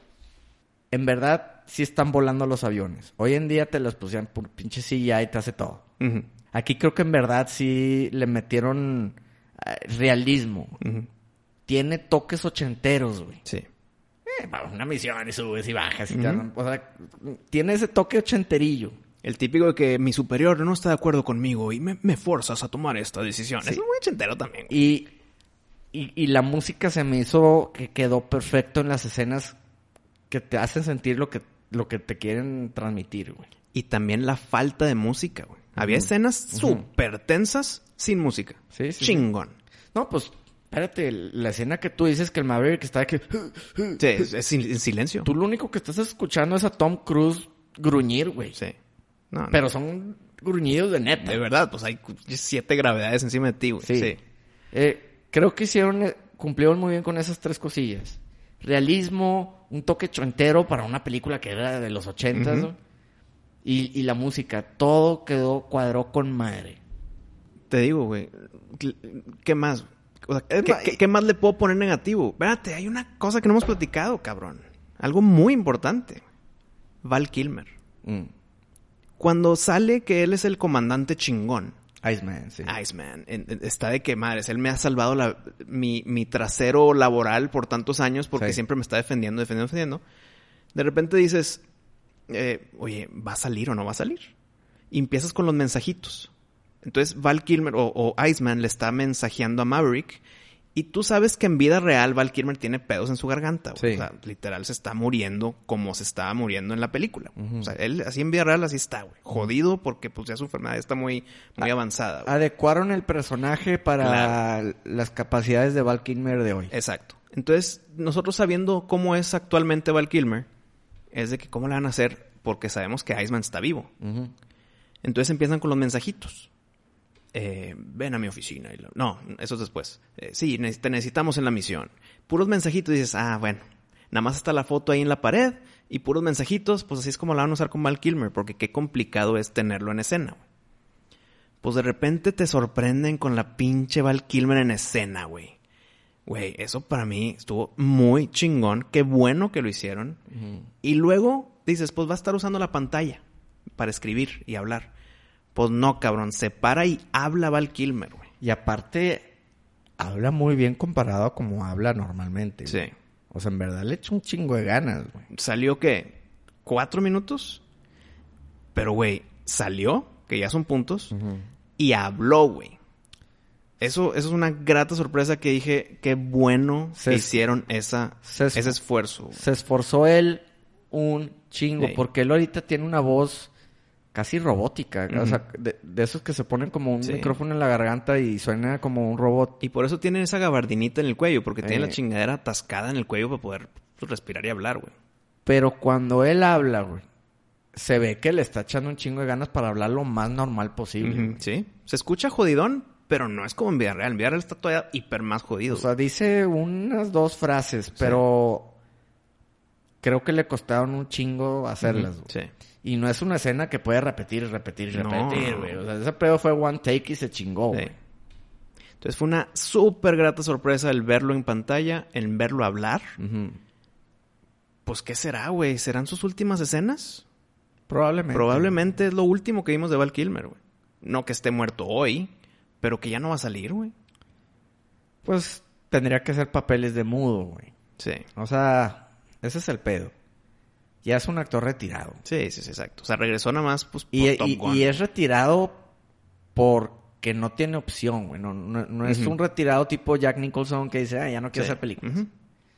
en verdad sí están volando los aviones. Hoy en día te las pusieron por pinche C G I y te hace todo. Ujú, Aquí creo que en verdad sí le metieron eh, realismo. ujú. Tiene toques ochenteros, güey. Sí. Eh, va, una misión y subes y bajas y te Ujú. dan- o sea, tiene ese toque ochenterillo. El típico de que mi superior no está de acuerdo conmigo y me, me forzas a tomar esta decisión. Sí. Es muy ochentero también. Y, y, y la música se me hizo que quedó perfecto en las escenas que te hacen sentir lo que, lo que te quieren transmitir, güey. Y también la falta de música, güey. Había Ujú. escenas Ujú. súper tensas sin música. Sí, sí, Chingón. No, pues, espérate, la escena que tú dices que el Maverick está aquí... Sí, es, es sin- en silencio. Tú lo único que estás escuchando es a Tom Cruise gruñir, güey. Sí. No, no. Pero son gruñidos de neta. De verdad, pues hay siete gravedades encima de ti, güey. Sí. Sí. Eh, creo que hicieron, eh, cumplieron muy bien con esas tres cosillas. Realismo, un toque chontero para una película que era de los ochentas, Ujú. ¿no? y, y la música, todo quedó, cuadró con madre. Te digo, güey. ¿Qué más? O sea, Es ¿qué, ma- qué- qué más le puedo poner negativo? Espérate, hay una cosa que no hemos platicado, cabrón. Algo muy importante. Val Kilmer. Mm. Cuando sale que él es el comandante chingón, Iceman, sí. Iceman, en- en- está de que, madres, él me ha salvado la, mi, mi trasero laboral por tantos años porque Sí. siempre me está defendiendo, defendiendo, defendiendo. De repente dices, eh, oye, ¿va a salir o no va a salir? y empiezas con los mensajitos. Entonces Val Kilmer o, o Iceman le está mensajeando a Maverick y tú sabes que en vida real Val Kilmer tiene pedos en su garganta. Sí. O sea, literal se está muriendo como se estaba muriendo en la película. Uh-huh. O sea, él así en vida real así está, güey. Jodido porque pues ya su enfermedad está muy, muy A- avanzada. Güey. Adecuaron el personaje para claro. las capacidades de Val Kilmer de hoy. Exacto. Entonces, nosotros sabiendo cómo es actualmente Val Kilmer, es de que cómo le van a hacer porque sabemos que Iceman está vivo. Uh-huh. Entonces empiezan con los mensajitos. Eh, ven a mi oficina. Y lo... No, eso es después. Eh, sí, ne- te necesitamos en la misión. Puros mensajitos y dices, ah, bueno, nada más está la foto ahí en la pared y puros mensajitos, pues así es como la van a usar con Val Kilmer, porque qué complicado es tenerlo en escena. Pues de repente te sorprenden con la pinche Val Kilmer en escena, güey. Güey, eso para mí estuvo muy chingón. Qué bueno que lo hicieron. Uh-huh. Y luego dices, pues va a estar usando la pantalla para escribir y hablar. Pues no, cabrón. Se para y habla Val Kilmer, güey. Y aparte, habla muy bien comparado a como habla normalmente. Sí. Güey. O sea, en verdad le echa un chingo de ganas, güey. ¿Salió qué? ¿Cuatro minutos? Pero, güey, salió, que ya son puntos, uh-huh. y habló, güey. Eso, eso es una grata sorpresa que dije, qué bueno se que es... hicieron esa, se es... ese esfuerzo. Güey. Se esforzó él un chingo, sí. porque él ahorita tiene una voz casi robótica. Uh-huh. O sea, de, de esos que se ponen como un sí. micrófono en la garganta y suena como un robot. Y por eso tiene esa gabardinita en el cuello, porque eh. tiene la chingadera atascada en el cuello para poder pues, respirar y hablar, güey. Pero cuando él habla, güey, se ve que le está echando un chingo de ganas para hablar lo más normal posible. Uh-huh. Sí. Se escucha jodidón, pero no es como en vida real. En vida real está todavía hiper más jodido. O sea, dice unas dos frases, sí. pero creo que le costaron un chingo hacerlas. Uh-huh. Sí. Y no es una escena que puede repetir, repetir, repetir, güey. No. O sea, ese pedo fue one take y se chingó, güey. Sí. Entonces fue una súper grata sorpresa el verlo en pantalla, el verlo hablar. Uh-huh. Pues, ¿qué será, güey? ¿Serán sus últimas escenas? Probablemente. Probablemente es lo último que vimos de Val Kilmer, güey. No que esté muerto hoy, pero que ya no va a salir, güey. Pues tendría que ser papeles de mudo, güey. Sí. O sea, ese es el pedo. Ya es un actor retirado. Sí, sí, sí, exacto. O sea, regresó nada más, pues, por y, Top y, Gun. Y es retirado porque no tiene opción, güey. No, no, no es uh-huh. un retirado tipo Jack Nicholson que dice, ah, ya no quiero sí. hacer películas. Uh-huh.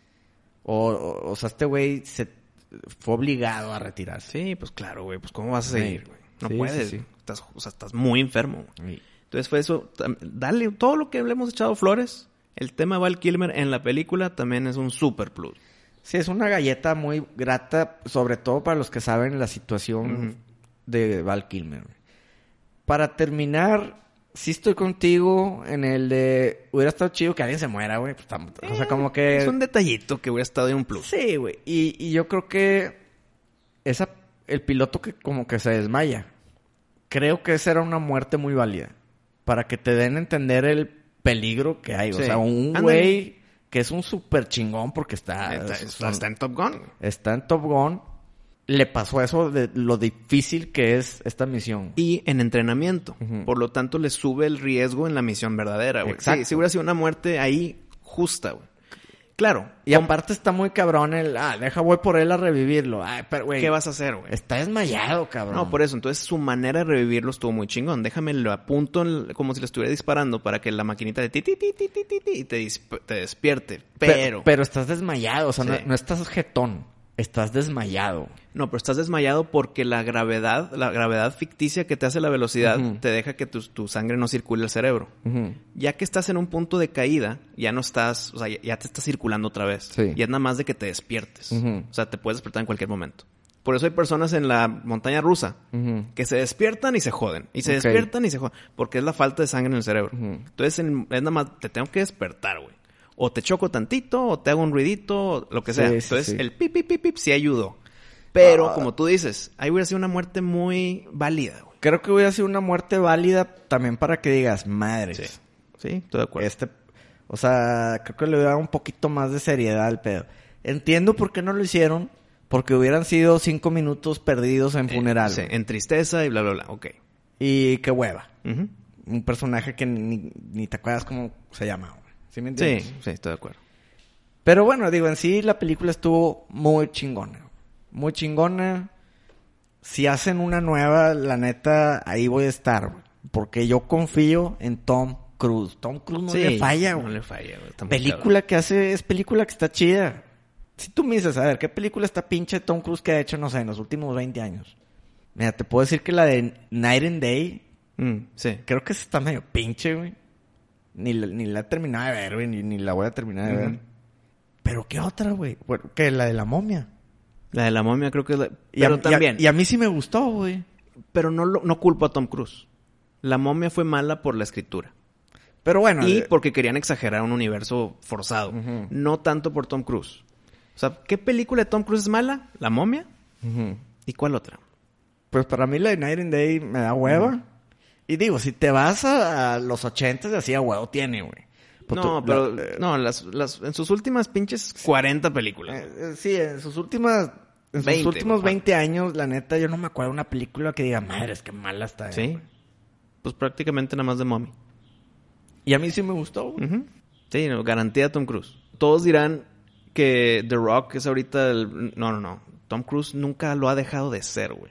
O, o, o sea, este güey se fue obligado a retirarse. Sí, pues claro, güey. Pues, ¿cómo vas a seguir, güey? No sí, puedes. Sí, sí. Estás, o sea, estás muy enfermo. Sí. Entonces fue eso. Dale, todo lo que le hemos echado flores, el tema de Val Kilmer en la película también es un super plus. Sí, es una galleta muy grata, sobre todo para los que saben la situación uh-huh. de Val Kilmer. Para terminar, sí estoy contigo en el de... Hubiera estado chido que alguien se muera, güey. Pues, eh, o sea, como que... Es un detallito que hubiera estado en un plus. Sí, güey. Y, y yo creo que... esa el piloto que como que se desmaya. Creo que esa era una muerte muy válida. Para que te den a entender el peligro que hay. Sí. O sea, un güey... que es un súper chingón porque está... Está, está, está en Top Gun. Está en Top Gun. Le pasó eso de lo difícil que es esta misión. Y en entrenamiento. Uh-huh. Por lo tanto, le sube el riesgo en la misión verdadera, güey. Sí, si hubiera sido una muerte ahí justa, güey. Claro. Y com- aparte está muy cabrón el... Ah, deja, voy por él a revivirlo. Ay, pero, güey... ¿Qué vas a hacer, güey? Está desmayado, cabrón. No, por eso. Entonces, su manera de revivirlo estuvo muy chingón. Déjame, lo apunto en, como si le estuviera disparando para que la maquinita de ti, ti, ti, ti, ti, ti, ti, y te, disp- te despierte. Pero... pero... Pero estás desmayado. O sea, sí. no, no estás jetón. Estás desmayado. No, pero estás desmayado porque la gravedad, la gravedad ficticia que te hace la velocidad, uh-huh. te deja que tu, tu sangre no circule al cerebro. Uh-huh. Ya que estás en un punto de caída, ya no estás, o sea, ya, ya te estás circulando otra vez. Sí. Y es nada más de que te despiertes. Uh-huh. O sea, te puedes despertar en cualquier momento. Por eso hay personas en la montaña rusa uh-huh. que se despiertan y se joden. Y se okay. despiertan y se joden. Porque es la falta de sangre en el cerebro. Uh-huh. Entonces, en, es nada más, te tengo que despertar, güey. O te choco tantito, o te hago un ruidito, lo que sea. Sí, Entonces, sí. el pip, pip, pip, pip sí ayudó. Pero, ah. como tú dices, ahí hubiera sido una muerte muy válida, güey. Creo que hubiera sido una muerte válida también para que digas, madres. Sí, sí, estoy de acuerdo. Este, o sea, creo que le hubiera dado un poquito más de seriedad al pedo. Entiendo por qué no lo hicieron, porque hubieran sido cinco minutos perdidos en funeral. Eh, sí, en tristeza y bla, bla, bla, ok. Y qué hueva. Uh-huh. Un personaje que ni, ni te acuerdas cómo se llama. ¿Sí me entiendes? Sí, sí, estoy de acuerdo. Pero bueno, digo, en sí la película estuvo muy chingona. Muy chingona. si hacen una nueva, la neta, ahí voy a estar, güey. Porque yo confío en Tom Cruise. Tom Cruise no Sí, le falla, güey. No le falla, güey. Está muy Película que hace, es película que está chida. Si tú me dices, a ver, ¿qué película está pinche Tom Cruise que ha hecho, no sé, en los últimos veinte años? Mira, te puedo decir que la de Night and Day, cabrón. Mm, sí. creo que esa está medio pinche, güey. Ni, la- ni la he terminado de ver, güey, ni, ni la voy a terminar de Ujú. ver. Pero ¿qué otra, güey? Bueno, que la de la momia. La de la momia creo que es la... Y a- Pero y a- también... Y a, mí sí me gustó, güey. Pero no, lo- no culpo a Tom Cruise. La momia fue mala por la escritura. Pero bueno. Y eh, porque querían exagerar un universo forzado. Ujú. No tanto por Tom Cruise. O sea, ¿qué película de Tom Cruise es mala? La momia. ujú. ¿Y cuál otra? Pues para mí la de Night and Day me da hueva. Y digo, si te vas a, a los ochentas, así a huevo tiene, güey. Pues No, tú- pero... la- eh, no, las, las, en sus últimas pinches cuarenta películas. Eh, eh, sí, en sus últimas... En sus veinte, últimos güey. veinte años, la neta, yo no me acuerdo de una película que diga, madre, es que mala está. eh, Sí. güey". Pues prácticamente nada más de mommy. Y a mí sí me gustó, güey. Ujú. Sí, no, garantía Tom Cruise. Todos dirán que The Rock es ahorita el... No, no, no. Tom Cruise nunca lo ha dejado de ser, güey.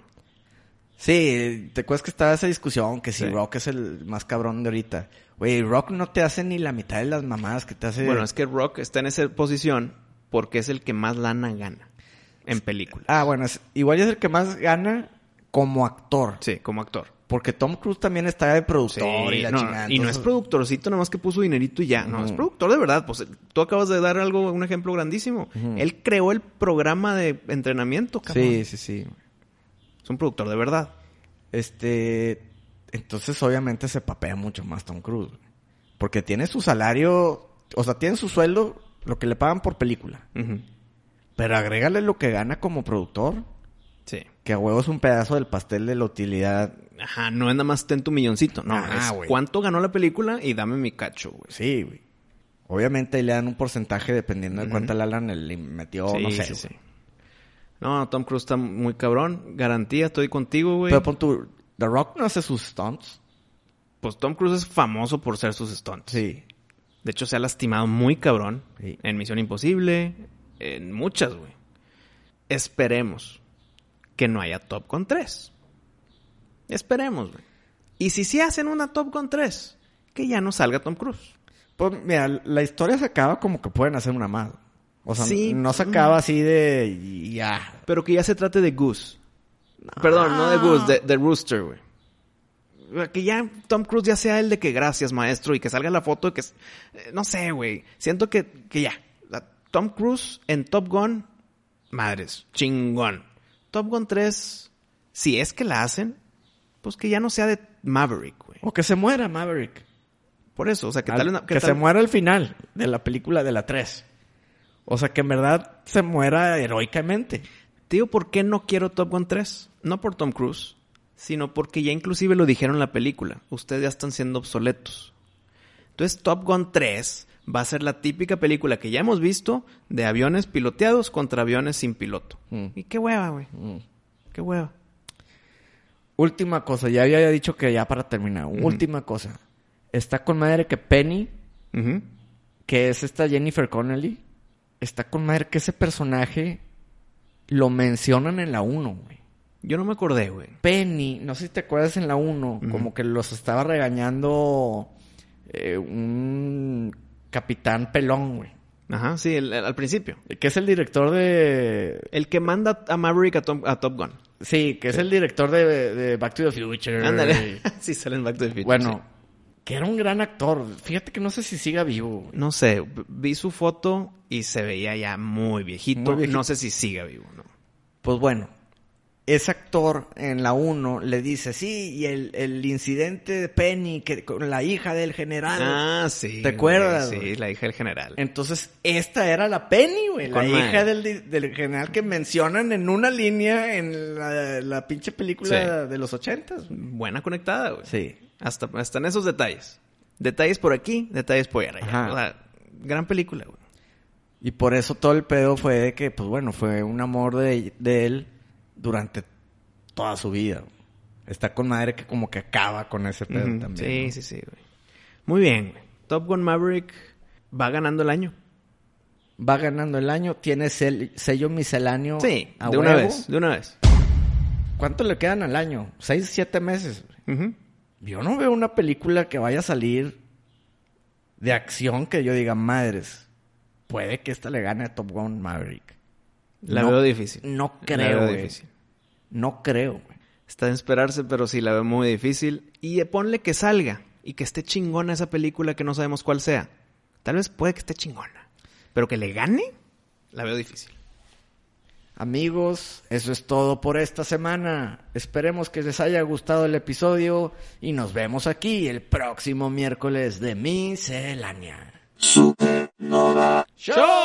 Sí, te acuerdas que estaba esa discusión que si Sí. Rock es el más cabrón de ahorita. Güey, Rock no te hace ni la mitad de las mamadas que te hace... Bueno, es que Rock está en esa posición porque es el que más lana gana en películas. Ah, bueno, es, igual es el que más gana como actor. Sí, como actor. Porque Tom Cruise también está de productor Sí, y la no, chingada. y no es entonces- productorcito nada más que puso dinerito y ya. No, Ujú. es productor de verdad. Pues tú acabas de dar algo, un ejemplo grandísimo. Ujú. Él creó el programa de entrenamiento, cabrón. Sí, sí, sí. Es un productor de verdad. Este... Entonces, obviamente, se papea mucho más Tom Cruise. güey. Porque tiene su salario... O sea, tiene su sueldo, lo que le pagan por película. Ujú. Pero agrégale lo que gana como productor, Sí. que a huevo es un pedazo del pastel de la utilidad. Ajá, no es nada más ten tu milloncito. No, Ajá, es güey. cuánto ganó la película y dame mi cacho, güey. Sí, güey. Obviamente ahí le dan un porcentaje dependiendo de Ujú. cuánta lana le metió, sí, no sé. sí, güey. sí. No, Tom Cruise está muy cabrón. Garantía, estoy contigo, güey. Pero pon tu... The Rock no hace sus stunts. Pues Tom Cruise es famoso por ser sus stunts. Sí. De hecho, se ha lastimado muy cabrón. Sí. En Misión Imposible. En muchas, güey. Esperemos que no haya Top Gun tres. Esperemos, güey. Y si sí hacen una Top Gun tres, que ya no salga Tom Cruise. Pues mira, la historia se acaba como que pueden hacer una más. O sea, Sí. no se acaba así de... y ya. Pero que ya se trate de Goose. Perdón, no de Goose, de, de Rooster, güey. Que ya Tom Cruise ya sea el de que gracias, maestro, y que salga la foto de que... eh, No sé, güey. Siento que, que ya. La- Tom Cruise en Top Gun, madres, chingón. Top Gun tres, si es que la hacen, pues que ya no sea de Maverick, güey. O que se muera Maverick. Por eso, o sea, que Al- tal... una- que que se tal- muera al final de la película de la tres. O sea, que en verdad se muera heroicamente. Tío, ¿por qué no quiero Top Gun tres? No por Tom Cruise, sino porque ya inclusive lo dijeron en la película. Ustedes ya están siendo obsoletos. Entonces Top Gun tres va a ser la típica película que ya hemos visto de aviones piloteados contra aviones sin piloto. Mm. Y qué hueva, güey. Mm. Qué hueva. Última cosa, ya había dicho que ya para terminar. Última cosa. Está con madre que Penny, Ujú. que es esta Jennifer Connelly, está con madre que ese personaje lo mencionan en la uno, güey. Yo no me acordé, güey. Penny, no sé si te acuerdas en la uno, Ujú. como que los estaba regañando eh, un capitán pelón, güey. Ajá, sí, el- el- al principio. Que es el director de... El que manda a Maverick a, Tom- a Top Gun. Sí, que es el director de, de Back to the Future. Ándale. sí, salen Back to the Future. Bueno, sí. que era un gran actor. Fíjate que no sé si siga vivo, güey. No sé, v- vi su foto y se veía ya muy viejito. Muy viejito. No sé si siga vivo, ¿no? Pues bueno, ese actor en la uno le dice, sí, y el, el incidente de Penny que, con la hija del general. Ah, sí. ¿Te acuerdas, güey? Sí, güey? la hija del general. Entonces, esta era la Penny, güey. La Con hija madre. del, di- del general que mencionan en una línea en la, la pinche película Sí. de los ochentas. Buena conectada, güey. Sí. Hasta, hasta en esos detalles. Detalles por aquí, detalles por allá. Ajá. O sea, gran película, güey. Y por eso todo el pedo fue de que, pues bueno, fue un amor de, de él durante toda su vida. güey. Está con madre que como que acaba con ese pedo Ujú. también. Sí, ¿no? sí, sí, güey. Muy bien, güey. Top Gun Maverick va ganando el año. Va ganando el año, tiene sel- sello misceláneo Sí, a de una huevo. vez, de una vez. ¿cuánto le quedan al año? Seis, siete meses. Uh-huh. Yo no veo una película que vaya a salir de acción que yo diga, madres, puede que esta le gane a Top Gun Maverick. La no, veo difícil. No La creo, veo güey. difícil. No creo, güey. Está de esperarse, pero sí la veo muy difícil. Y ponle que salga y que esté chingona esa película que no sabemos cuál sea. Tal vez puede que esté chingona. Pero que le gane, la veo difícil. Amigos, eso es todo por esta semana. Esperemos que les haya gustado el episodio y nos vemos aquí el próximo miércoles de Miscelánea. Supernova. ¡Show!